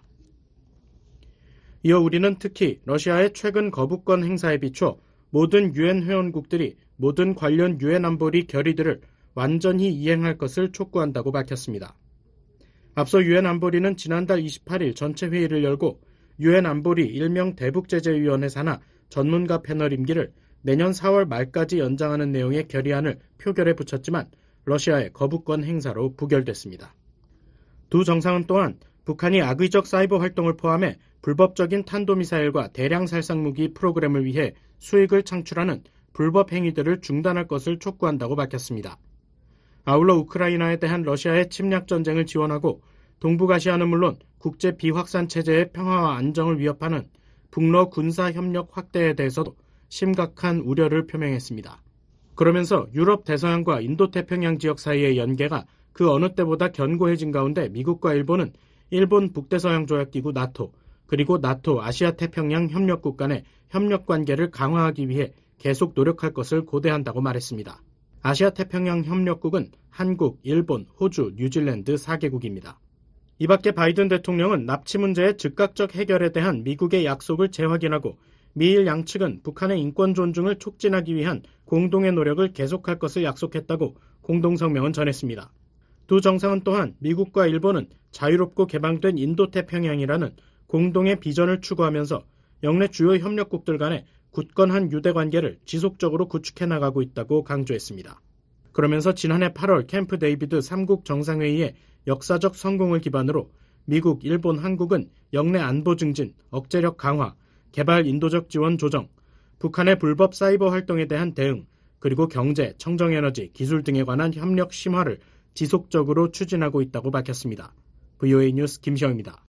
이어 우리는 특히 러시아의 최근 거부권 행사에 비춰 모든 유엔 회원국들이 모든 관련 유엔 안보리 결의들을 완전히 이행할 것을 촉구한다고 밝혔습니다. 앞서 유엔 안보리는 지난달 28일 전체 회의를 열고 유엔 안보리 일명 대북제재위원회 산하 전문가 패널 임기를 내년 4월 말까지 연장하는 내용의 결의안을 표결에 붙였지만 러시아의 거부권 행사로 부결됐습니다. 두 정상은 또한 북한이 악의적 사이버 활동을 포함해 불법적인 탄도미사일과 대량 살상무기 프로그램을 위해 수익을 창출하는 불법 행위들을 중단할 것을 촉구한다고 밝혔습니다. 아울러 우크라이나에 대한 러시아의 침략 전쟁을 지원하고 동북아시아는 물론 국제 비확산 체제의 평화와 안정을 위협하는 북러 군사협력 확대에 대해서도 심각한 우려를 표명했습니다. 그러면서 유럽 대서양과 인도태평양 지역 사이의 연계가 그 어느 때보다 견고해진 가운데 미국과 일본은 일본 북대서양조약기구 나토, 그리고 나토 아시아태평양 협력국 간의 협력관계를 강화하기 위해 계속 노력할 것을 고대한다고 말했습니다. 아시아태평양 협력국은 한국, 일본, 호주, 뉴질랜드 4개국입니다. 이 밖에 바이든 대통령은 납치 문제의 즉각적 해결에 대한 미국의 약속을 재확인하고 미일 양측은 북한의 인권 존중을 촉진하기 위한 공동의 노력을 계속할 것을 약속했다고 공동성명은 전했습니다. 두 정상은 또한 미국과 일본은 자유롭고 개방된 인도태평양이라는 공동의 비전을 추구하면서 영내 주요 협력국들 간의 굳건한 유대 관계를 지속적으로 구축해 나가고 있다고 강조했습니다. 그러면서 지난해 8월 캠프 데이비드 3국 정상회의의 역사적 성공을 기반으로 미국, 일본, 한국은 영내 안보 증진, 억제력 강화, 개발 인도적 지원 조정, 북한의 불법 사이버 활동에 대한 대응, 그리고 경제, 청정에너지, 기술 등에 관한 협력 심화를 지속적으로 추진하고 있다고 밝혔습니다. VOA 뉴스 김시영입니다.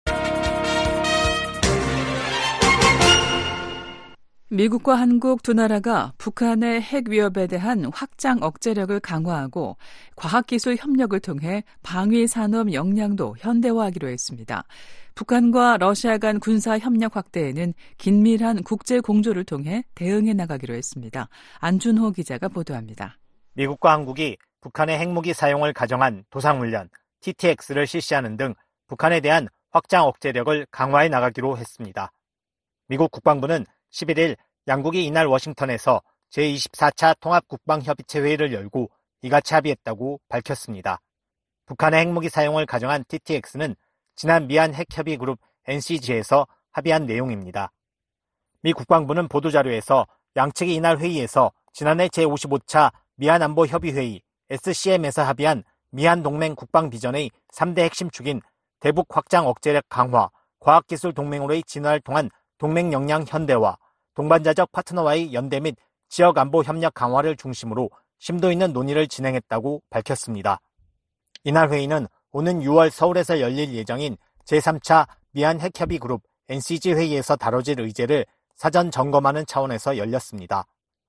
미국과 한국 두 나라가 북한의 핵 위협에 대한 확장 억제력을 강화하고 과학기술 협력을 통해 방위 산업 역량도 현대화하기로 했습니다. 북한과 러시아 간 군사 협력 확대에는 긴밀한 국제 공조를 통해 대응해 나가기로 했습니다. 안준호 기자가 보도합니다. 미국과 한국이 북한의 핵무기 사용을 가정한 도상훈련 TTX를 실시하는 등 북한에 대한 확장 억제력을 강화해 나가기로 했습니다. 미국 국방부는 11일 양국이 이날 워싱턴에서 제24차 통합국방협의체 회의를 열고 이같이 합의했다고 밝혔습니다. 북한의 핵무기 사용을 가정한 TTX는 지난 미한 핵협의그룹 NCG에서 합의한 내용입니다. 미 국방부는 보도자료에서 양측이 이날 회의에서 지난해 제55차 미한안보협의회의 SCM에서 합의한 미한 동맹 국방 비전의 3대 핵심 축인 대북 확장 억제력 강화, 과학기술 동맹으로의 진화를 통한 동맹 역량 현대화, 동반자적 파트너와의 연대 및 지역 안보 협력 강화를 중심으로 심도 있는 논의를 진행했다고 밝혔습니다. 이날 회의는 오는 6월 서울에서 열릴 예정인 제3차 미한 핵협의 그룹 NCG 회의에서 다뤄질 의제를 사전 점검하는 차원에서 열렸습니다.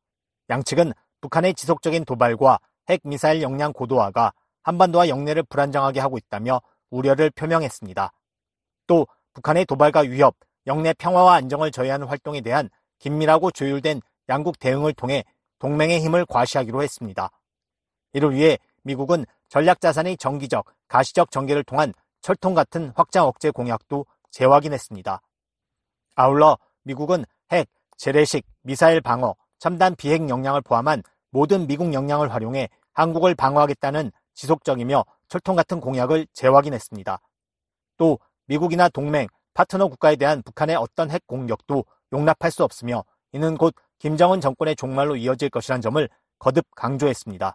양측은 북한의 지속적인 도발과 핵미사일 역량 고도화가 한반도와 영내를 불안정하게 하고 있다며 우려를 표명했습니다. 또 북한의 도발과 위협, 영내 평화와 안정을 저해하는 활동에 대한 긴밀하고 조율된 양국 대응을 통해 동맹의 힘을 과시하기로 했습니다. 이를 위해 미국은 전략자산의 정기적, 가시적 전개를 통한 철통 같은 확장 억제 공약도 재확인했습니다. 아울러 미국은 핵, 재래식, 미사일 방어, 첨단 비핵 역량을 포함한 모든 미국 역량을 활용해 한국을 방어하겠다는 지속적이며 철통 같은 공약을 재확인했습니다. 또 미국이나 동맹, 파트너 국가에 대한 북한의 어떤 핵 공격도 용납할 수 없으며 이는 곧 김정은 정권의 종말로 이어질 것이란 점을 거듭 강조했습니다.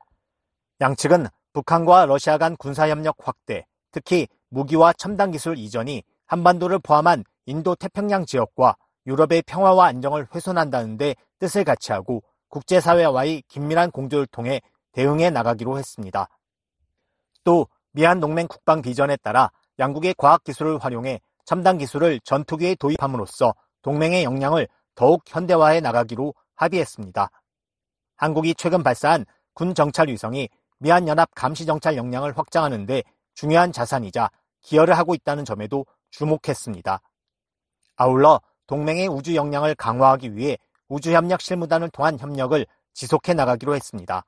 양측은 북한과 러시아 간 군사협력 확대, 특히 무기와 첨단 기술 이전이 한반도를 포함한 인도 태평양 지역과 유럽의 평화와 안정을 훼손한다는 데 뜻을 같이 하고 국제사회와의 긴밀한 공조를 통해 대응해 나가기로 했습니다. 또 미한 동맹 국방 비전에 따라 양국의 과학기술을 활용해 첨단 기술을 전투기에 도입함으로써 동맹의 역량을 더욱 현대화해 나가기로 합의했습니다. 한국이 최근 발사한 군 정찰 위성이 미한연합 감시정찰 역량을 확장하는 데 중요한 자산이자 기여를 하고 있다는 점에도 주목했습니다. 아울러 동맹의 우주 역량을 강화하기 위해 우주협력 실무단을 통한 협력을 지속해 나가기로 했습니다.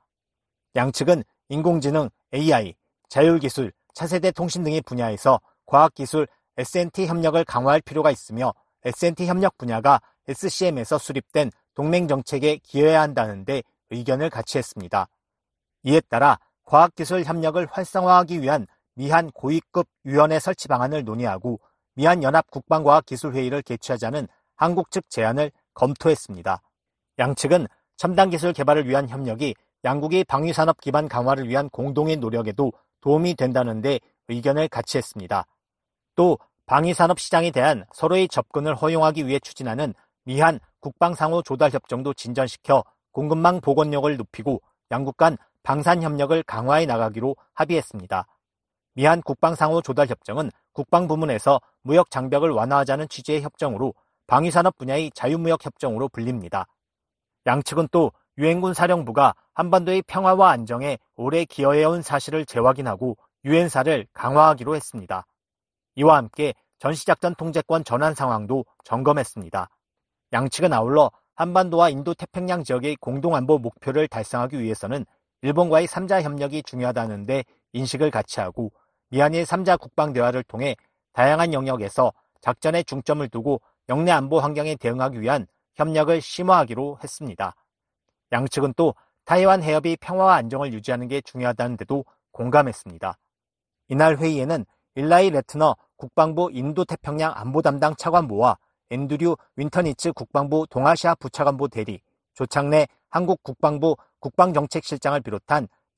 양측은 인공지능, AI, 자율기술, 차세대 통신 등의 분야에서 과학기술, S&T 협력을 강화할 필요가 있으며 S&T 협력 분야가 SCM에서 수립된 동맹 정책에 기여해야 한다는 데 의견을 같이 했습니다. 이에 따라 과학기술 협력을 활성화하기 위한 미한 고위급 위원회 설치 방안을 논의하고 미한 연합 국방과학기술회의를 개최하자는 한국 측 제안을 검토했습니다. 양측은 첨단 기술 개발을 위한 협력이 양국의 방위산업 기반 강화를 위한 공동의 노력에도 도움이 된다는 데 의견을 같이 했습니다. 또 방위산업 시장에 대한 서로의 접근을 허용하기 위해 추진하는 미한 국방상호 조달협정도 진전시켜 공급망 복원력을 높이고 양국 간 방산협력을 강화해 나가기로 합의했습니다. 미한 국방상호 조달협정은 국방부문에서 무역 장벽을 완화하자는 취지의 협정으로 방위산업 분야의 자유무역협정으로 불립니다. 양측은 또 유엔군 사령부가 한반도의 평화와 안정에 오래 기여해온 사실을 재확인하고 유엔사를 강화하기로 했습니다. 이와 함께 전시작전 통제권 전환 상황도 점검했습니다. 양측은 아울러 한반도와 인도태평양 지역의 공동안보 목표를 달성하기 위해서는 일본과의 3자 협력이 중요하다는 데 인식을 같이 하고 미한일 3자 국방대화를 통해 다양한 영역에서 작전에 중점을 두고 영내 안보 환경에 대응하기 위한 협력을 심화하기로 했습니다. 양측은 또 타이완 해협의 평화와 안정을 유지하는 게 중요하다는 데도 공감했습니다. 이날 회의에는 일라이 레트너 국방부 인도태평양 안보 담당 차관보와 앤드류 윈터니츠 국방부 동아시아 부차관보 대리, 조창래 한국 국방부 국방정책실장을 비롯한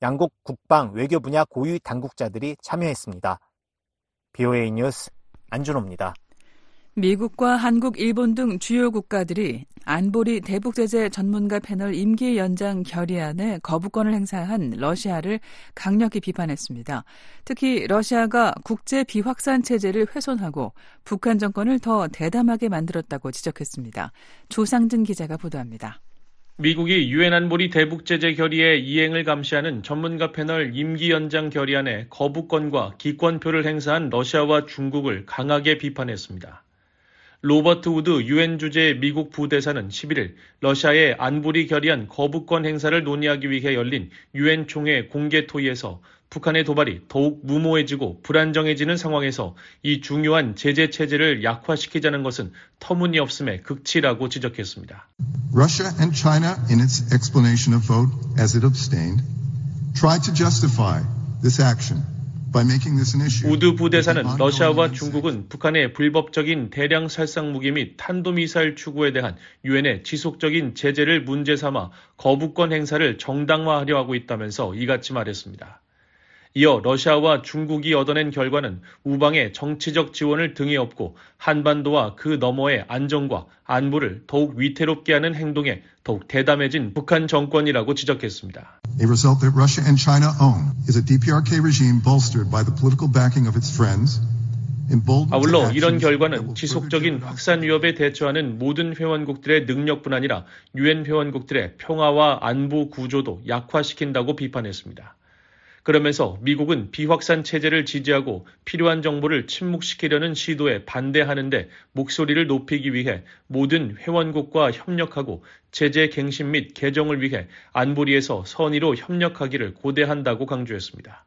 양국 국방, 외교 분야 고위 당국자들이 참여했습니다. BOA 뉴스 안준호입니다. 미국과 한국, 일본 등 주요 국가들이 안보리 대북제재 전문가 패널 임기 연장 결의안에 거부권을 행사한 러시아를 강력히 비판했습니다. 특히 러시아가 국제 비확산 체제를 훼손하고 북한 정권을 더 대담하게 만들었다고 지적했습니다. 조상진 기자가 보도합니다. 미국이 유엔 안보리 대북제재 결의의 이행을 감시하는 전문가 패널 임기 연장 결의안에 거부권과 기권표를 행사한 러시아와 중국을 강하게 비판했습니다. 로버트 우드 유엔 주재 미국 부대사는 11일 러시아의 안보리 결의안 거부권 행사를 논의하기 위해 열린 유엔 총회 공개 토의에서 북한의 도발이 더욱 무모해지고 불안정해지는 상황에서 이 중요한 제재 체제를 약화시키자는 것은 터무니없음의 극치라고 지적했습니다. Russia and China, in its explanation of vote as it abstained, tried to justify this action. 우드 부대사는 러시아와 중국은 북한의 불법적인 대량 살상 무기 및 탄도미사일 추구에 대한 유엔의 지속적인 제재를 문제 삼아 거부권 행사를 정당화하려 하고 있다면서 이같이 말했습니다. 이어 러시아와 중국이 얻어낸 결과는 우방의 정치적 지원을 등에 업고 한반도와 그 너머의 안정과 안보를 더욱 위태롭게 하는 행동에 더욱 대담해진 북한 정권이라고 지적했습니다. A result that Russia and China own is a DPRK regime bolstered by the political backing of its friends. 아울러 이런 결과는 지속적인 확산 위협에 대처하는 모든 회원국들의 능력뿐 아니라 유엔 회원국들의 평화와 안보 구조도 약화시킨다고 비판했습니다. 그러면서 미국은 비확산 체제를 지지하고 필요한 정보를 침묵시키려는 시도에 반대하는데 목소리를 높이기 위해 모든 회원국과 협력하고 제재 갱신 및 개정을 위해 안보리에서 선의로 협력하기를 고대한다고 강조했습니다.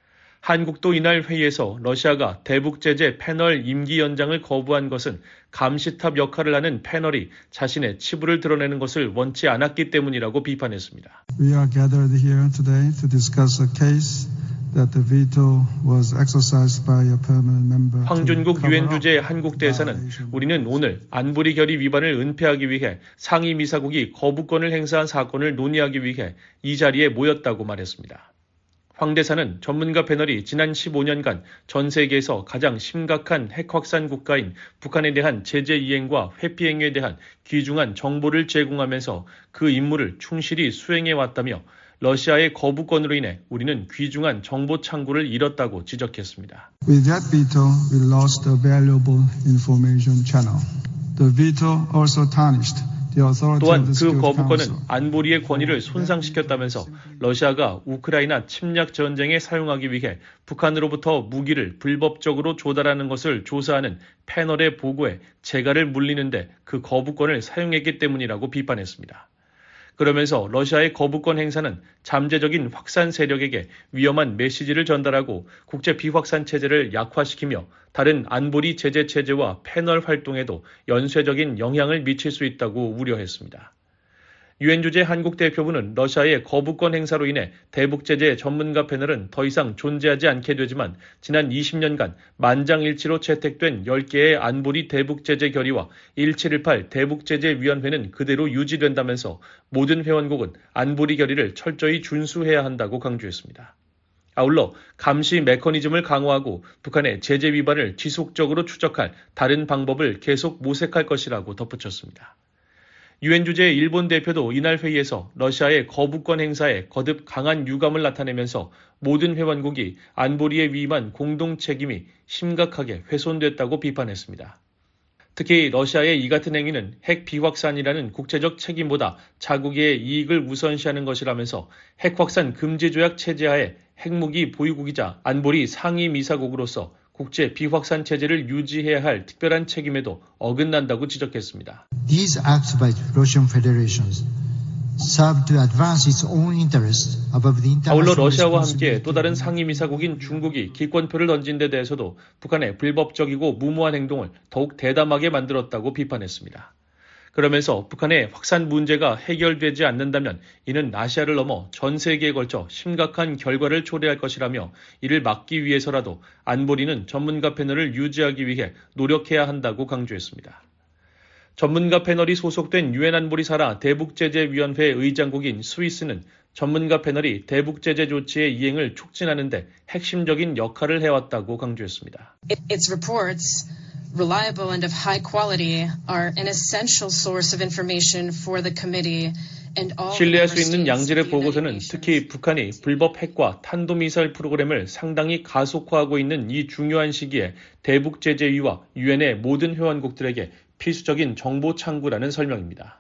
한국도 이날 회의에서 러시아가 대북제재 패널 임기 연장을 거부한 것은 감시탑 역할을 하는 패널이 자신의 치부를 드러내는 것을 원치 않았기 때문이라고 비판했습니다. We are gathered here today to discuss a case that the veto was exercised by a permanent member. 황준국 유엔 주재 한국 대사는 우리는 오늘 안보리 결의 위반을 은폐하기 위해 상임이사국이 거부권을 행사한 사건을 논의하기 위해 이 자리에 모였다고 말했습니다. 황 대사는 전문가 패널이 지난 15년간 전 세계에서 가장 심각한 핵 확산 국가인 북한에 대한 제재 이행과 회피 행위에 대한 귀중한 정보를 제공하면서 그 임무를 충실히 수행해 왔다며 러시아의 거부권으로 인해 우리는 귀중한 정보 창구를 잃었다고 지적했습니다. With that veto, we lost a valuable information channel. The veto also tarnished. 또한 그 거부권은 안보리의 권위를 손상시켰다면서 러시아가 우크라이나 침략 전쟁에 사용하기 위해 북한으로부터 무기를 불법적으로 조달하는 것을 조사하는 패널의 보고에 재갈을 물리는데 그 거부권을 사용했기 때문이라고 비판했습니다. 그러면서 러시아의 거부권 행사는 잠재적인 확산 세력에게 위험한 메시지를 전달하고 국제 비확산 체제를 약화시키며 다른 안보리 제재 체제와 패널 활동에도 연쇄적인 영향을 미칠 수 있다고 우려했습니다. 유엔 주재 한국 대표부는 러시아의 거부권 행사로 인해 대북제재 전문가 패널은 더 이상 존재하지 않게 되지만 지난 20년간 만장일치로 채택된 10개의 안보리 대북제재 결의와 1718 대북제재위원회는 그대로 유지된다면서 모든 회원국은 안보리 결의를 철저히 준수해야 한다고 강조했습니다. 아울러 감시 메커니즘을 강화하고 북한의 제재 위반을 지속적으로 추적할 다른 방법을 계속 모색할 것이라고 덧붙였습니다. 유엔 주재 일본 대표도 이날 회의에서 러시아의 거부권 행사에 거듭 강한 유감을 나타내면서 모든 회원국이 안보리에 위임한 공동 책임이 심각하게 훼손됐다고 비판했습니다. 특히 러시아의 이 같은 행위는 핵 비확산이라는 국제적 책임보다 자국의 이익을 우선시하는 것이라면서 핵 확산 금지 조약 체제하에 핵무기 보유국이자 안보리 상임이사국으로서 국제 비확산 체제를 유지해야 할 특별한 책임에도 어긋난다고 지적했습니다. These acts by Russian Federations serve to advance its own interests above the international. 아울러 러시아와 함께 또 다른 상임이사국인 중국이 기권표를 던진 데 대해서도 북한의 불법적이고 무모한 행동을 더욱 대담하게 만들었다고 비판했습니다. 그러면서 북한의 확산 문제가 해결되지 않는다면 이는 아시아를 넘어 전 세계에 걸쳐 심각한 결과를 초래할 것이라며 이를 막기 위해서라도 안보리는 전문가 패널을 유지하기 위해 노력해야 한다고 강조했습니다. 전문가 패널이 소속된 유엔 안보리 산하 대북제재위원회 의장국인 스위스는 전문가 패널이 대북 제재 조치의 이행을 촉진하는 데 핵심적인 역할을 해왔다고 강조했습니다. Its reports, reliable and of high quality, are an essential source of information for the committee. 신뢰할 수 있는 양질의 보고서는 특히 북한이 불법 핵과 탄도미사일 프로그램을 상당히 가속화하고 있는 이 중요한 시기에 대북 제재위와 유엔의 모든 회원국들에게 필수적인 정보 창구라는 설명입니다.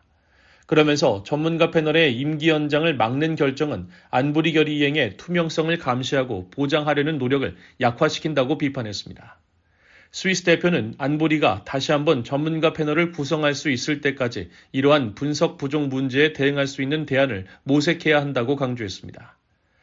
그러면서 전문가 패널의 임기 연장을 막는 결정은 안보리 결의 이행의 투명성을 감시하고 보장하려는 노력을 약화시킨다고 비판했습니다. 스위스 대표는 안보리가 다시 한번 전문가 패널을 구성할 수 있을 때까지 이러한 분석 부족 문제에 대응할 수 있는 대안을 모색해야 한다고 강조했습니다.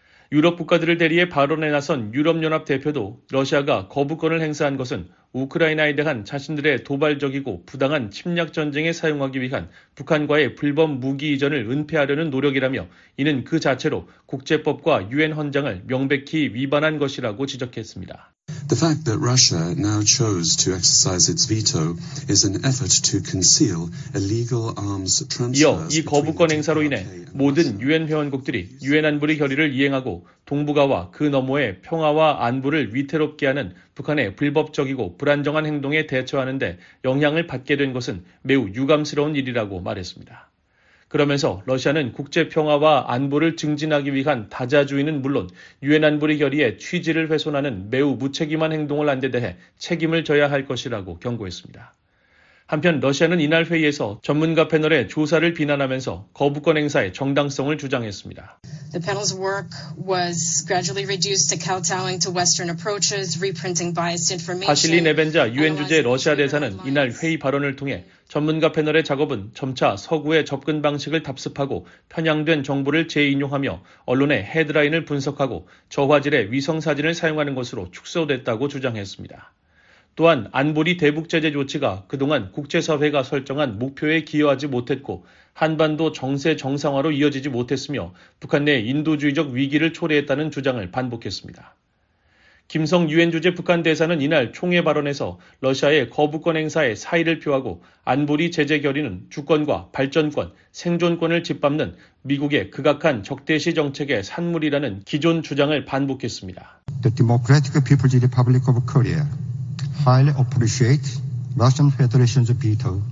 유럽 국가들을 대리해 발언에 나선 유럽연합 대표도 러시아가 거부권을 행사한 것은 우크라이나에 대한 자신들의 도발적이고 부당한 침략 전쟁에 사용하기 위한 북한과의 불법 무기 이전을 은폐하려는 노력이라며 이는 그 자체로 국제법과 유엔 헌장을 명백히 위반한 것이라고 지적했습니다. The fact that Russia now chose to exercise its veto is an effort to conceal illegal arms transfers. 이어 이 거부권 행사로 인해 모든 유엔 회원국들이 유엔 안보리 결의를 이행하고 동북아와 그 너머의 평화와 안보를 위태롭게 하는 북한의 불법적이고 불안정한 행동에 대처하는 데 영향을 받게 된 것은 매우 유감스러운 일이라고 말했습니다. 그러면서 러시아는 국제 평화와 안보를 증진하기 위한 다자주의는 물론 유엔 안보리 결의의 취지를 훼손하는 매우 무책임한 행동을 한 데 대해 책임을 져야 할 것이라고 경고했습니다. 한편 러시아는 이날 회의에서 전문가 패널의 조사를 비난하면서 거부권 행사의 정당성을 주장했습니다. The panel's work was gradually reduced to kowtowing to Western approaches, reprinting biased information. 바실리 네벤자 유엔 주재 러시아 대사는 이날 회의 발언을 통해 전문가 패널의 작업은 점차 서구의 접근 방식을 답습하고 편향된 정보를 재인용하며 언론의 헤드라인을 분석하고 저화질의 위성사진을 사용하는 것으로 축소됐다고 주장했습니다. 또한 안보리 대북 제재 조치가 그동안 국제사회가 설정한 목표에 기여하지 못했고 한반도 정세 정상화로 이어지지 못했으며 북한 내 인도주의적 위기를 초래했다는 주장을 반복했습니다. 김성 유엔 주재 북한 대사는 이날 총회 발언에서 러시아의 거부권 행사에 사의를 표하고 안보리 제재 결의는 주권과 발전권, 생존권을 짓밟는 미국의 극악한 적대시 정책의 산물이라는 기존 주장을 반복했습니다. The Democratic People's Republic of Korea highly appreciate Russian Federation's veto.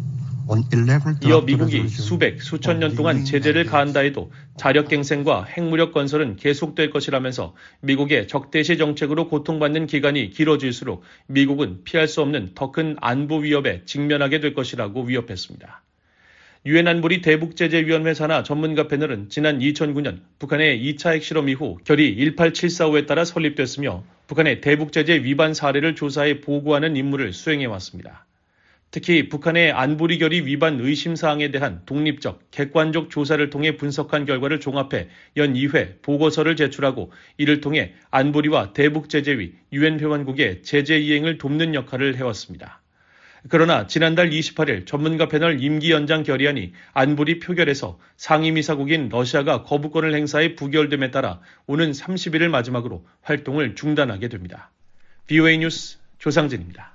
이어 미국이 수백, 수천 년 동안 제재를 가한다 해도 자력갱생과 핵무력 건설은 계속될 것이라면서 미국의 적대시 정책으로 고통받는 기간이 길어질수록 미국은 피할 수 없는 더 큰 안보 위협에 직면하게 될 것이라고 위협했습니다. 유엔 안보리 대북제재위원회 산하 전문가 패널은 지난 2009년 북한의 2차 핵실험 이후 결의 18745에 따라 설립됐으며 북한의 대북제재 위반 사례를 조사해 보고하는 임무를 수행해왔습니다. 특히 북한의 안보리 결의 위반 의심사항에 대한 독립적, 객관적 조사를 통해 분석한 결과를 종합해 연 2회 보고서를 제출하고 이를 통해 안보리와 대북제재위, 유엔 회원국의 제재 이행을 돕는 역할을 해왔습니다. 그러나 지난달 28일 전문가 패널 임기 연장 결의안이 안보리 표결에서 상임이사국인 러시아가 거부권을 행사해 부결됨에 따라 오는 30일을 마지막으로 활동을 중단하게 됩니다. VOA 뉴스 조상진입니다.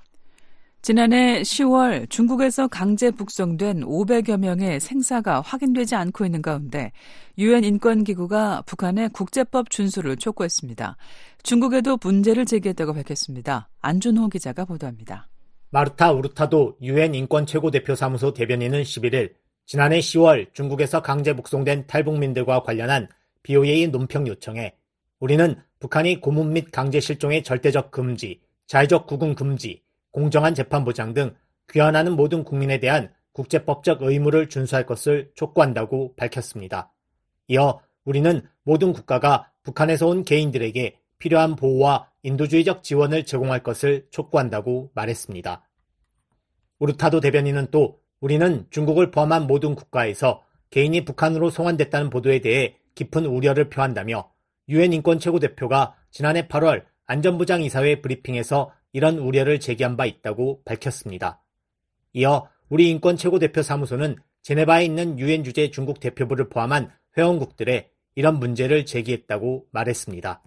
지난해 10월 중국에서 강제 북송된 500여 명의 생사가 확인되지 않고 있는 가운데 유엔 인권기구가 북한의 국제법 준수를 촉구했습니다. 중국에도 문제를 제기했다고 밝혔습니다. 안준호 기자가 보도합니다. 마르타 우르타도 유엔 인권최고대표사무소 대변인은 11일 지난해 10월 중국에서 강제 북송된 탈북민들과 관련한 BOA 논평 요청에 우리는 북한이 고문 및 강제 실종의 절대적 금지, 자의적 구금 금지, 공정한 재판 보장 등 귀환하는 모든 국민에 대한 국제법적 의무를 준수할 것을 촉구한다고 밝혔습니다. 이어 우리는 모든 국가가 북한에서 온 개인들에게 필요한 보호와 인도주의적 지원을 제공할 것을 촉구한다고 말했습니다. 우르타도 대변인은 또 우리는 중국을 포함한 모든 국가에서 개인이 북한으로 송환됐다는 보도에 대해 깊은 우려를 표한다며 유엔 인권 최고대표가 지난해 8월 안전보장 이사회 브리핑에서 이런 우려를 제기한 바 있다고 밝혔습니다. 이어 우리 인권 최고대표 사무소는 제네바에 있는 유엔 주재 중국 대표부를 포함한 회원국들에 이런 문제를 제기했다고 말했습니다.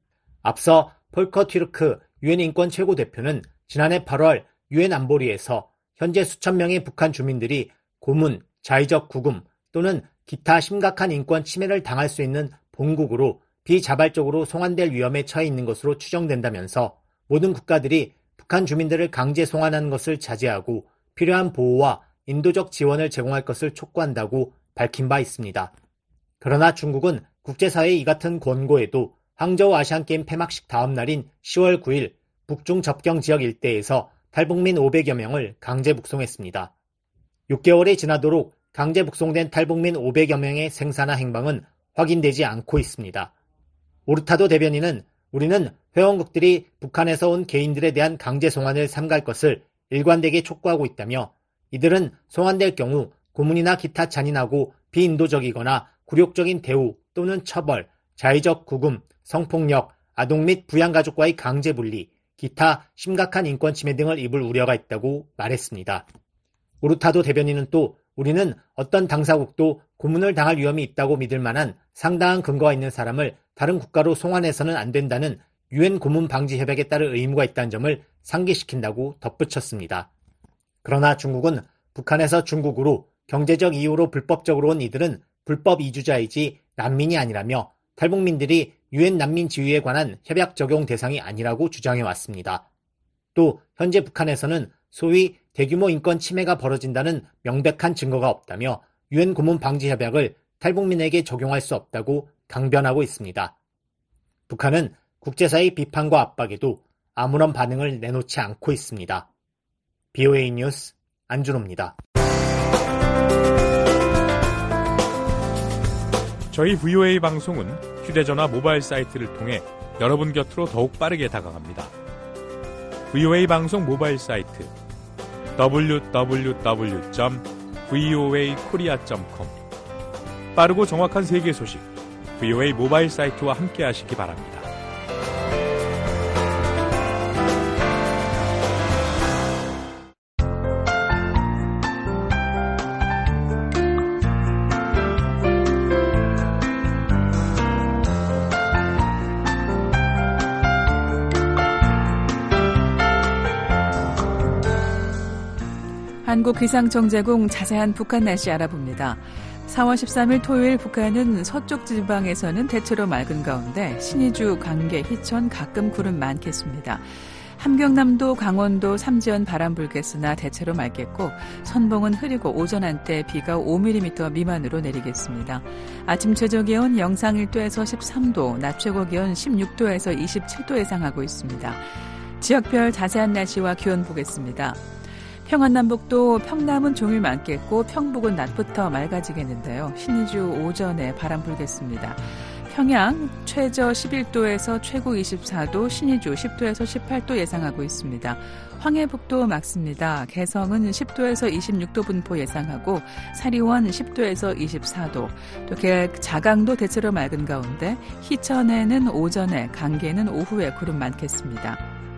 앞서 폴커 튀르크 유엔 인권 최고대표는 지난해 8월 유엔 안보리에서 현재 수천 명의 북한 주민들이 고문, 자의적 구금 또는 기타 심각한 인권 침해를 당할 수 있는 본국으로 비자발적으로 송환될 위험에 처해 있는 것으로 추정된다면서 모든 국가들이 북한 주민들을 강제 송환하는 것을 자제하고 필요한 보호와 인도적 지원을 제공할 것을 촉구한다고 밝힌 바 있습니다. 그러나 중국은 국제사회의 이 같은 권고에도 항저우 아시안게임 폐막식 다음 날인 10월 9일 북중 접경 지역 일대에서 탈북민 500여 명을 강제 북송했습니다. 6개월이 지나도록 강제 북송된 탈북민 500여 명의 생사나 행방은 확인되지 않고 있습니다. 오르타도 대변인은 우리는 회원국들이 북한에서 온 개인들에 대한 강제 송환을 삼갈 것을 일관되게 촉구하고 있다며 이들은 송환될 경우 고문이나 기타 잔인하고 비인도적이거나 굴욕적인 대우 또는 처벌, 자의적 구금, 성폭력, 아동 및 부양가족과의 강제 분리, 기타 심각한 인권 침해 등을 입을 우려가 있다고 말했습니다. 우르타도 대변인은 또 우리는 어떤 당사국도 고문을 당할 위험이 있다고 믿을 만한 상당한 근거가 있는 사람을 다른 국가로 송환해서는 안 된다는 유엔 고문 방지 협약에 따를 의무가 있다는 점을 상기시킨다고 덧붙였습니다. 그러나 중국은 북한에서 중국으로 경제적 이유로 불법적으로 온 이들은 불법 이주자이지 난민이 아니라며 탈북민들이 유엔 난민 지위에 관한 협약 적용 대상이 아니라고 주장해 왔습니다. 또 현재 북한에서는 소위 대규모 인권 침해가 벌어진다는 명백한 증거가 없다며 유엔 고문 방지 협약을 탈북민에게 적용할 수 없다고 강변하고 있습니다. 북한은 국제사회의 비판과 압박에도 아무런 반응을 내놓지 않고 있습니다. BOA 뉴스 안준호입니다. 저희 VOA 방송은 휴대전화 모바일 사이트를 통해 여러분 곁으로 더욱 빠르게 다가갑니다. VOA 방송 모바일 사이트 www.voakorea.com 빠르고 정확한 세계 소식 VOA 모바일 사이트와 함께 하시기 바랍니다. 한국기상청제공 자세한 북한 날씨 알아봅니다. 4월 13일 토요일 북한은 서쪽 지방에서는 대체로 맑은 가운데 신의주, 광계, 희천 가끔 구름 많겠습니다. 함경남도, 강원도, 삼지연 바람 불겠으나 대체로 맑겠고 선봉은 흐리고 오전 한때 비가 5mm 미만으로 내리겠습니다. 아침 최저기온 영상 1도에서 13도, 낮 최고기온 16도에서 27도 예상하고 있습니다. 지역별 자세한 날씨와 기온 보겠습니다. 평안남북도 평남은 종일 맑겠고 평북은 낮부터 맑아지겠는데요. 신의주 오전에 바람 불겠습니다. 평양 최저 11도에서 최고 24도, 신의주 10도에서 18도 예상하고 있습니다. 황해북도 맑습니다. 개성은 10도에서 26도 분포 예상하고 사리원 10도에서 24도, 또 자강도 대체로 맑은 가운데 희천에는 오전에, 강계는 오후에 구름 많겠습니다.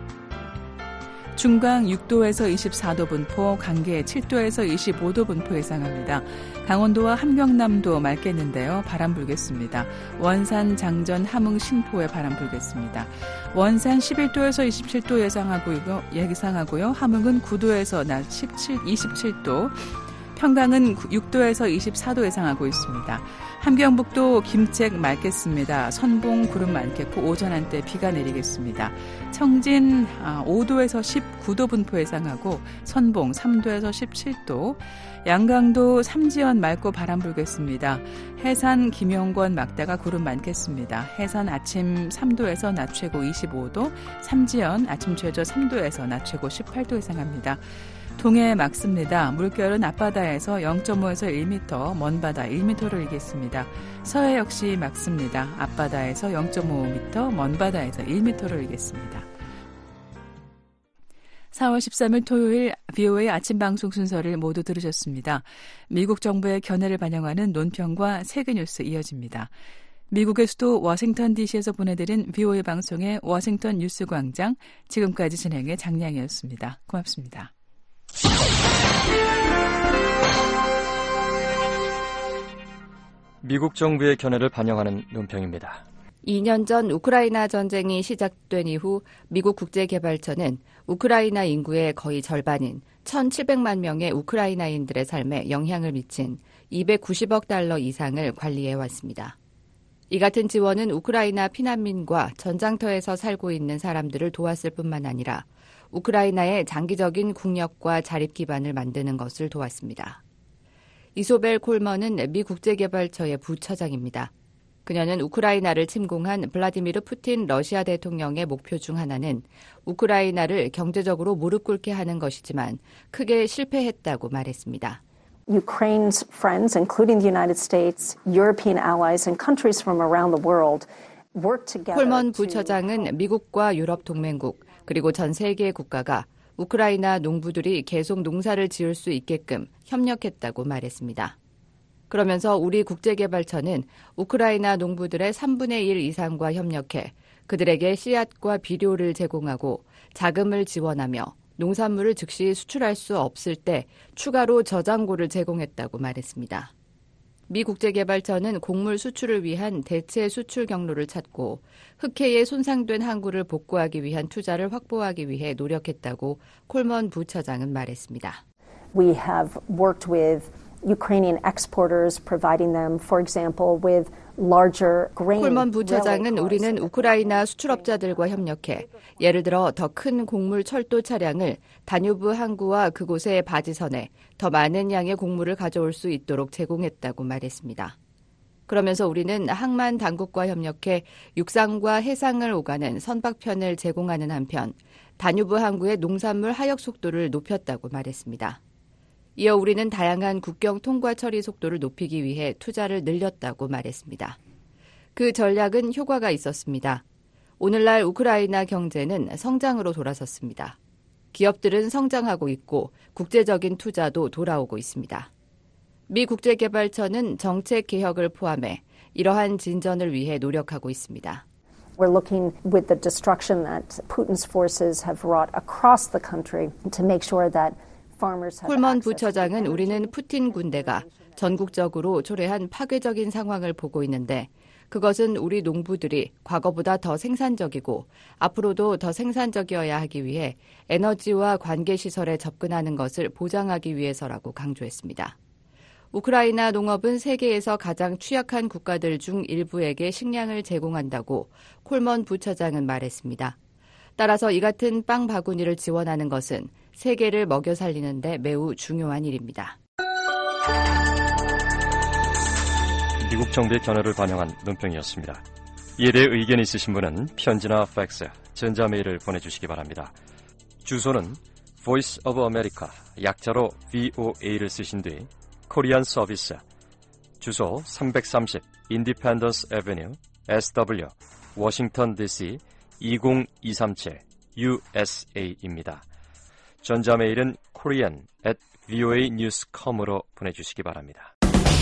중강 6도에서 24도 분포, 강계 7도에서 25도 분포 예상합니다. 강원도와 함경남도 맑겠는데요. 바람 불겠습니다. 원산, 장전, 함흥, 신포에 바람 불겠습니다. 원산 11도에서 27도 예상하고요. 함흥은 9도에서 낮 27도, 평강은 6도에서 24도 예상하고 있습니다. 함경북도 김책 맑겠습니다. 선봉 구름 많겠고 오전 한때 비가 내리겠습니다. 청진 5도에서 19도 분포 예상하고 선봉 3도에서 17도, 양강도 삼지연 맑고 바람 불겠습니다. 해산 김영권 막다가 구름 많겠습니다. 해산 아침 3도에서 낮 최고 25도, 삼지연 아침 최저 3도에서 낮 최고 18도 예상합니다. 동해 맑습니다. 물결은 앞바다에서 0.5에서 1m, 먼바다 1m를 일겠습니다. 서해 역시 맑습니다. 앞바다에서 0.5m, 먼바다에서 1m를 일겠습니다. 4월 13일 토요일 VOA 아침 방송 순서를 모두 들으셨습니다. 미국 정부의 견해를 반영하는 논평과 세계뉴스 이어집니다. 미국의 수도 워싱턴 DC에서 보내드린 VOA 방송의 워싱턴 뉴스광장, 지금까지 진행의 장량이었습니다. 고맙습니다. 미국 정부의 견해를 반영하는 논평입니다. 2년 전 우크라이나 전쟁이 시작된 이후 미국 국제개발처는 우크라이나 인구의 거의 절반인 1,700만 명의 우크라이나인들의 삶에 영향을 미친 $290억 이상을 관리해왔습니다. 이 같은 지원은 우크라이나 피난민과 전장터에서 살고 있는 사람들을 도왔을 뿐만 아니라 우크라이나의 장기적인 국력과 자립 기반을 만드는 것을 도왔습니다. 이소벨 콜먼은 미 국제개발처의 부처장입니다. 그녀는 우크라이나를 침공한 블라디미르 푸틴 러시아 대통령의 목표 중 하나는 우크라이나를 경제적으로 무릎 꿇게 하는 것이지만 크게 실패했다고 말했습니다. Ukraine's friends, including the United States, European allies, and countries from around the world work together. 콜먼 부처장은 미국과 유럽 동맹국 그리고 전 세계 국가가 우크라이나 농부들이 계속 농사를 지을 수 있게끔 협력했다고 말했습니다. 그러면서 우리 국제개발처는 우크라이나 농부들의 3분의 1 이상과 협력해 그들에게 씨앗과 비료를 제공하고 자금을 지원하며 농산물을 즉시 수출할 수 없을 때 추가로 저장고를 제공했다고 말했습니다. 미 국제개발처는 곡물 수출을 위한 대체 수출 경로를 찾고 흑해에 손상된 항구를 복구하기 위한 투자를 확보하기 위해 노력했다고 콜먼 부처장은 말했습니다. We have worked with Ukrainian exporters, providing them, for example, with larger grain. 콜먼 부처장은 우리는 우크라이나 수출업자들과 협력해 예를 들어 더 큰 곡물 철도 차량을 다뉴브 항구와 그곳의 바지선에 더 많은 양의 곡물을 가져올 수 있도록 제공했다고 말했습니다. 그러면서 우리는 항만 당국과 협력해 육상과 해상을 오가는 선박편을 제공하는 한편 다뉴브 항구의 농산물 하역 속도를 높였다고 말했습니다. 이어 우리는 다양한 국경 통과 처리 속도를 높이기 위해 투자를 늘렸다고 말했습니다. 그 전략은 효과가 있었습니다. 오늘날 우크라이나 경제는 성장으로 돌아섰습니다. 기업들은 성장하고 있고 국제적인 투자도 돌아오고 있습니다. 미 국제개발처는 정책 개혁을 포함해 이러한 진전을 위해 노력하고 있습니다. We're looking with the destruction that Putin's forces have wrought across the country to make sure that 콜먼 부처장은 우리는 푸틴 군대가 전국적으로 초래한 파괴적인 상황을 보고 있는데 그것은 우리 농부들이 과거보다 더 생산적이고 앞으로도 더 생산적이어야 하기 위해 에너지와 관계시설에 접근하는 것을 보장하기 위해서라고 강조했습니다. 우크라이나 농업은 세계에서 가장 취약한 국가들 중 일부에게 식량을 제공한다고 콜먼 부처장은 말했습니다. 따라서 이 같은 빵 바구니를 지원하는 것은 세계를 먹여 살리는 데 매우 중요한 일입니다. 미국 정부의 견해를 반영한 논평이었습니다. 이에 대해 의견이 있으신 분은 편지나 팩스, 전자메일을 보내주시기 바랍니다. 주소는 Voice of America, 약자로 VOA를 쓰신 뒤 코리안 서비스, 주소 330 Independence Avenue, SW, 워싱턴 DC 20237 USA입니다. 전자메일은 korean@voanews.com으로 보내주시기 바랍니다.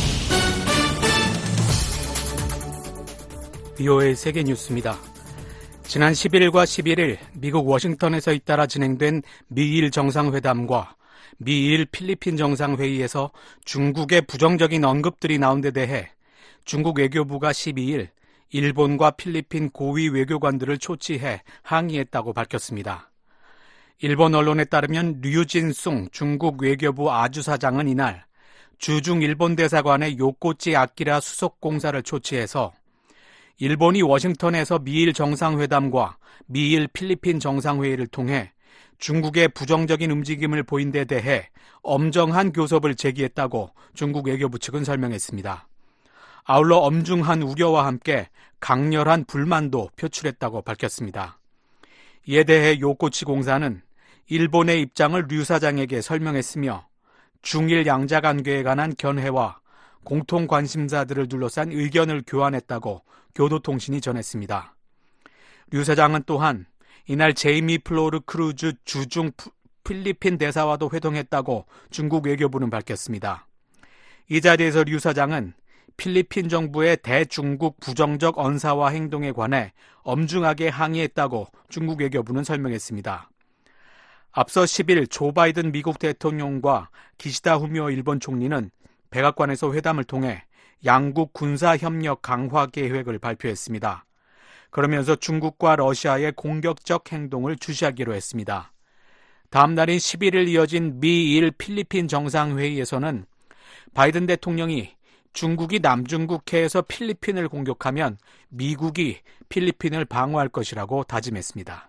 VOA 세계 뉴스입니다. 지난 11일과 11일 미국 워싱턴에서 잇따라 진행된 미일 정상회담과 미일 필리핀 정상회의에서 중국의 부정적인 언급들이 나온 데 대해 중국 외교부가 12일 일본과 필리핀 고위 외교관들을 초치해 항의했다고 밝혔습니다. 일본 언론에 따르면 류진숭 중국 외교부 아주사장은 이날 주중 일본 대사관의 요코치 아키라 수석공사를 초치해서 일본이 워싱턴에서 미일 정상회담과 미일 필리핀 정상회의를 통해 중국의 부정적인 움직임을 보인 데 대해 엄정한 교섭을 제기했다고 중국 외교부 측은 설명했습니다. 아울러 엄중한 우려와 함께 강렬한 불만도 표출했다고 밝혔습니다. 이에 대해 요코치 공사는 일본의 입장을 류 사장에게 설명했으며 중일 양자관계에 관한 견해와 공통 관심사들을 둘러싼 의견을 교환했다고 교도통신이 전했습니다. 류 사장은 또한 이날 제이미 플로르 크루즈 주중 필리핀 대사와도 회동했다고 중국 외교부는 밝혔습니다. 이 자리에서 류 사장은 필리핀 정부의 대중국 부정적 언사와 행동에 관해 엄중하게 항의했다고 중국 외교부는 설명했습니다. 앞서 10일 조 바이든 미국 대통령과 기시다 후미오 일본 총리는 백악관에서 회담을 통해 양국 군사협력 강화 계획을 발표했습니다. 그러면서 중국과 러시아의 공격적 행동을 주시하기로 했습니다. 다음 날인 11일 이어진 미일 필리핀 정상회의에서는 바이든 대통령이 중국이 남중국해에서 필리핀을 공격하면 미국이 필리핀을 방어할 것이라고 다짐했습니다.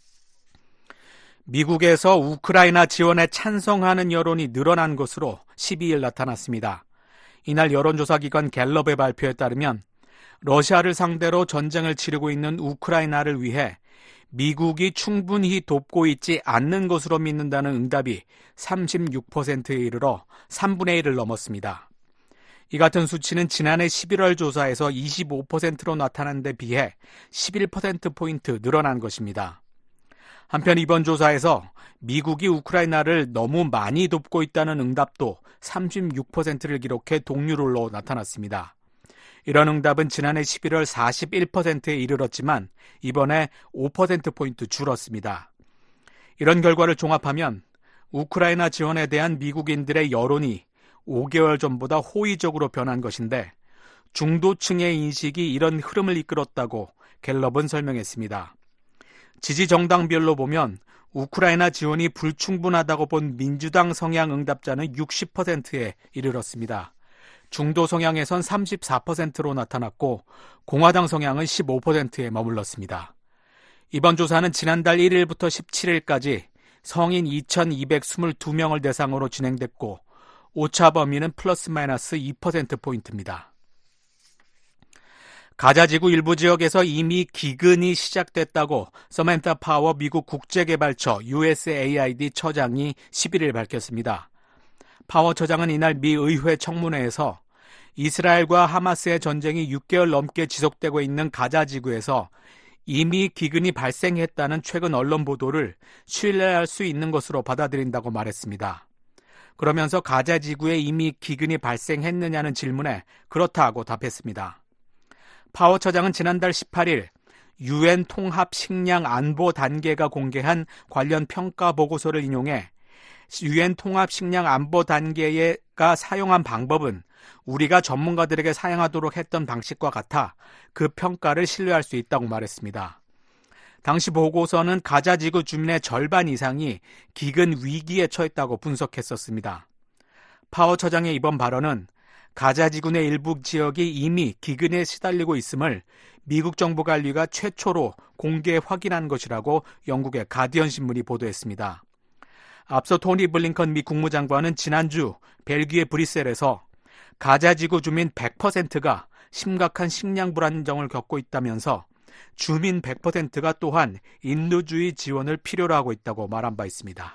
미국에서 우크라이나 지원에 찬성하는 여론이 늘어난 것으로 12일 나타났습니다. 이날 여론조사기관 갤럽의 발표에 따르면 러시아를 상대로 전쟁을 치르고 있는 우크라이나를 위해 미국이 충분히 돕고 있지 않는 것으로 믿는다는 응답이 36%에 이르러 3분의 1을 넘었습니다. 이 같은 수치는 지난해 11월 조사에서 25%로 나타난 데 비해 11%포인트 늘어난 것입니다. 한편 이번 조사에서 미국이 우크라이나를 너무 많이 돕고 있다는 응답도 36%를 기록해 동률로 나타났습니다. 이런 응답은 지난해 11월 41%에 이르렀지만 이번에 5%포인트 줄었습니다. 이런 결과를 종합하면 우크라이나 지원에 대한 미국인들의 여론이 5개월 전보다 호의적으로 변한 것인데 중도층의 인식이 이런 흐름을 이끌었다고 갤럽은 설명했습니다. 지지 정당별로 보면 우크라이나 지원이 불충분하다고 본 민주당 성향 응답자는 60%에 이르렀습니다. 중도 성향에선 34%로 나타났고 공화당 성향은 15%에 머물렀습니다. 이번 조사는 지난달 1일부터 17일까지 성인 2,222명을 대상으로 진행됐고 오차 범위는 플러스 마이너스 2%포인트입니다. 가자지구 일부 지역에서 이미 기근이 시작됐다고 서멘타 파워 미국 국제개발처 USAID 처장이 11일 밝혔습니다. 파워 처장은 이날 미 의회 청문회에서 이스라엘과 하마스의 전쟁이 6개월 넘게 지속되고 있는 가자지구에서 이미 기근이 발생했다는 최근 언론 보도를 신뢰할 수 있는 것으로 받아들인다고 말했습니다. 그러면서 가자지구에 이미 기근이 발생했느냐는 질문에 그렇다고 답했습니다. 파워 처장은 지난달 18일 UN 통합 식량 안보 단계가 공개한 관련 평가 보고서를 인용해 UN 통합 식량 안보 단계가 사용한 방법은 우리가 전문가들에게 사용하도록 했던 방식과 같아 그 평가를 신뢰할 수 있다고 말했습니다. 당시 보고서는 가자지구 주민의 절반 이상이 기근 위기에 처했다고 분석했었습니다. 파워 처장의 이번 발언은 가자지구 내 일부 지역이 이미 기근에 시달리고 있음을 미국 정부 관리가 최초로 공개 확인한 것이라고 영국의 가디언 신문이 보도했습니다. 앞서 토니 블링컨 미 국무장관은 지난주 벨기에 브뤼셀에서 가자지구 주민 100%가 심각한 식량 불안정을 겪고 있다면서 주민 100%가 또한 인도주의 지원을 필요로 하고 있다고 말한 바 있습니다.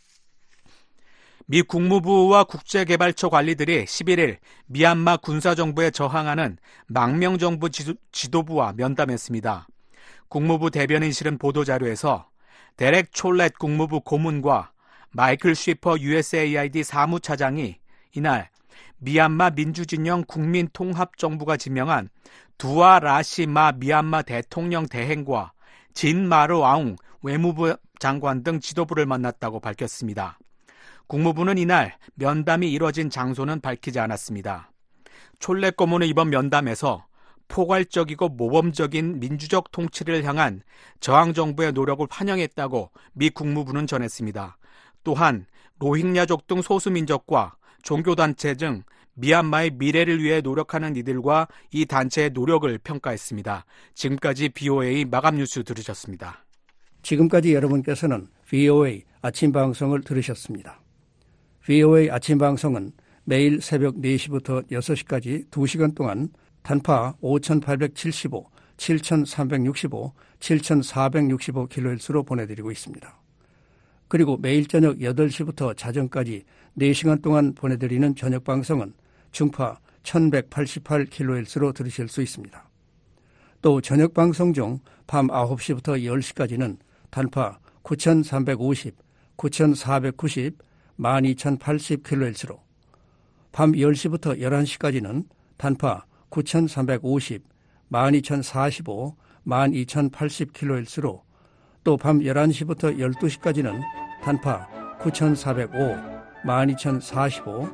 미 국무부와 국제개발처 관리들이 11일 미얀마 군사정부에 저항하는 망명정부 지도부와 면담했습니다. 국무부 대변인 실은 보도자료에서 데렉 촐렛 국무부 고문과 마이클 쉬퍼 USAID 사무차장이 이날 미얀마 민주진영 국민통합정부가 지명한 두아 라시마 미얀마 대통령 대행과 진 마르 아웅 외무부 장관 등 지도부를 만났다고 밝혔습니다. 국무부는 이날 면담이 이뤄진 장소는 밝히지 않았습니다. 촐렛 고문은 이번 면담에서 포괄적이고 모범적인 민주적 통치를 향한 저항정부의 노력을 환영했다고 미 국무부는 전했습니다. 또한 로힝야족 등 소수민족과 종교단체 등 미얀마의 미래를 위해 노력하는 이들과 이 단체의 노력을 평가했습니다. 지금까지 BOA 마감 뉴스 들으셨습니다. 지금까지 여러분께서는 VOA 아침 방송을 들으셨습니다. VOA 아침 방송은 매일 새벽 4시부터 6시까지 2시간 동안 단파 5875, 7365, 7465kHz로 보내드리고 있습니다. 그리고 매일 저녁 8시부터 자정까지 4시간 동안 보내드리는 저녁 방송은 중파 1188kHz로 들으실 수 있습니다. 또 저녁 방송 중 밤 9시부터 10시까지는 단파 9350, 9490, 12080kHz로 밤 10시부터 11시까지는 단파 9350, 12045, 12080kHz로 또 밤 11시부터 12시까지는 단파 9405, 12045,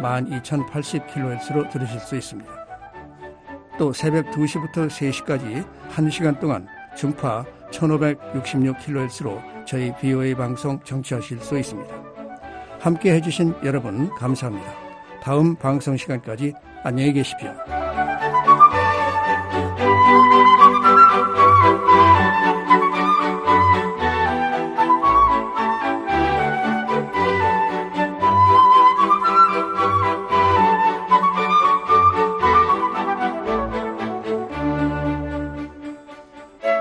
12080kHz로 들으실 수 있습니다. 또 새벽 2시부터 3시까지 1시간 동안 중파 1566kHz로 저희 BOA 방송 청취하실 수 있습니다. 함께 해주신 여러분 감사합니다. 다음 방송 시간까지 안녕히 계십시오.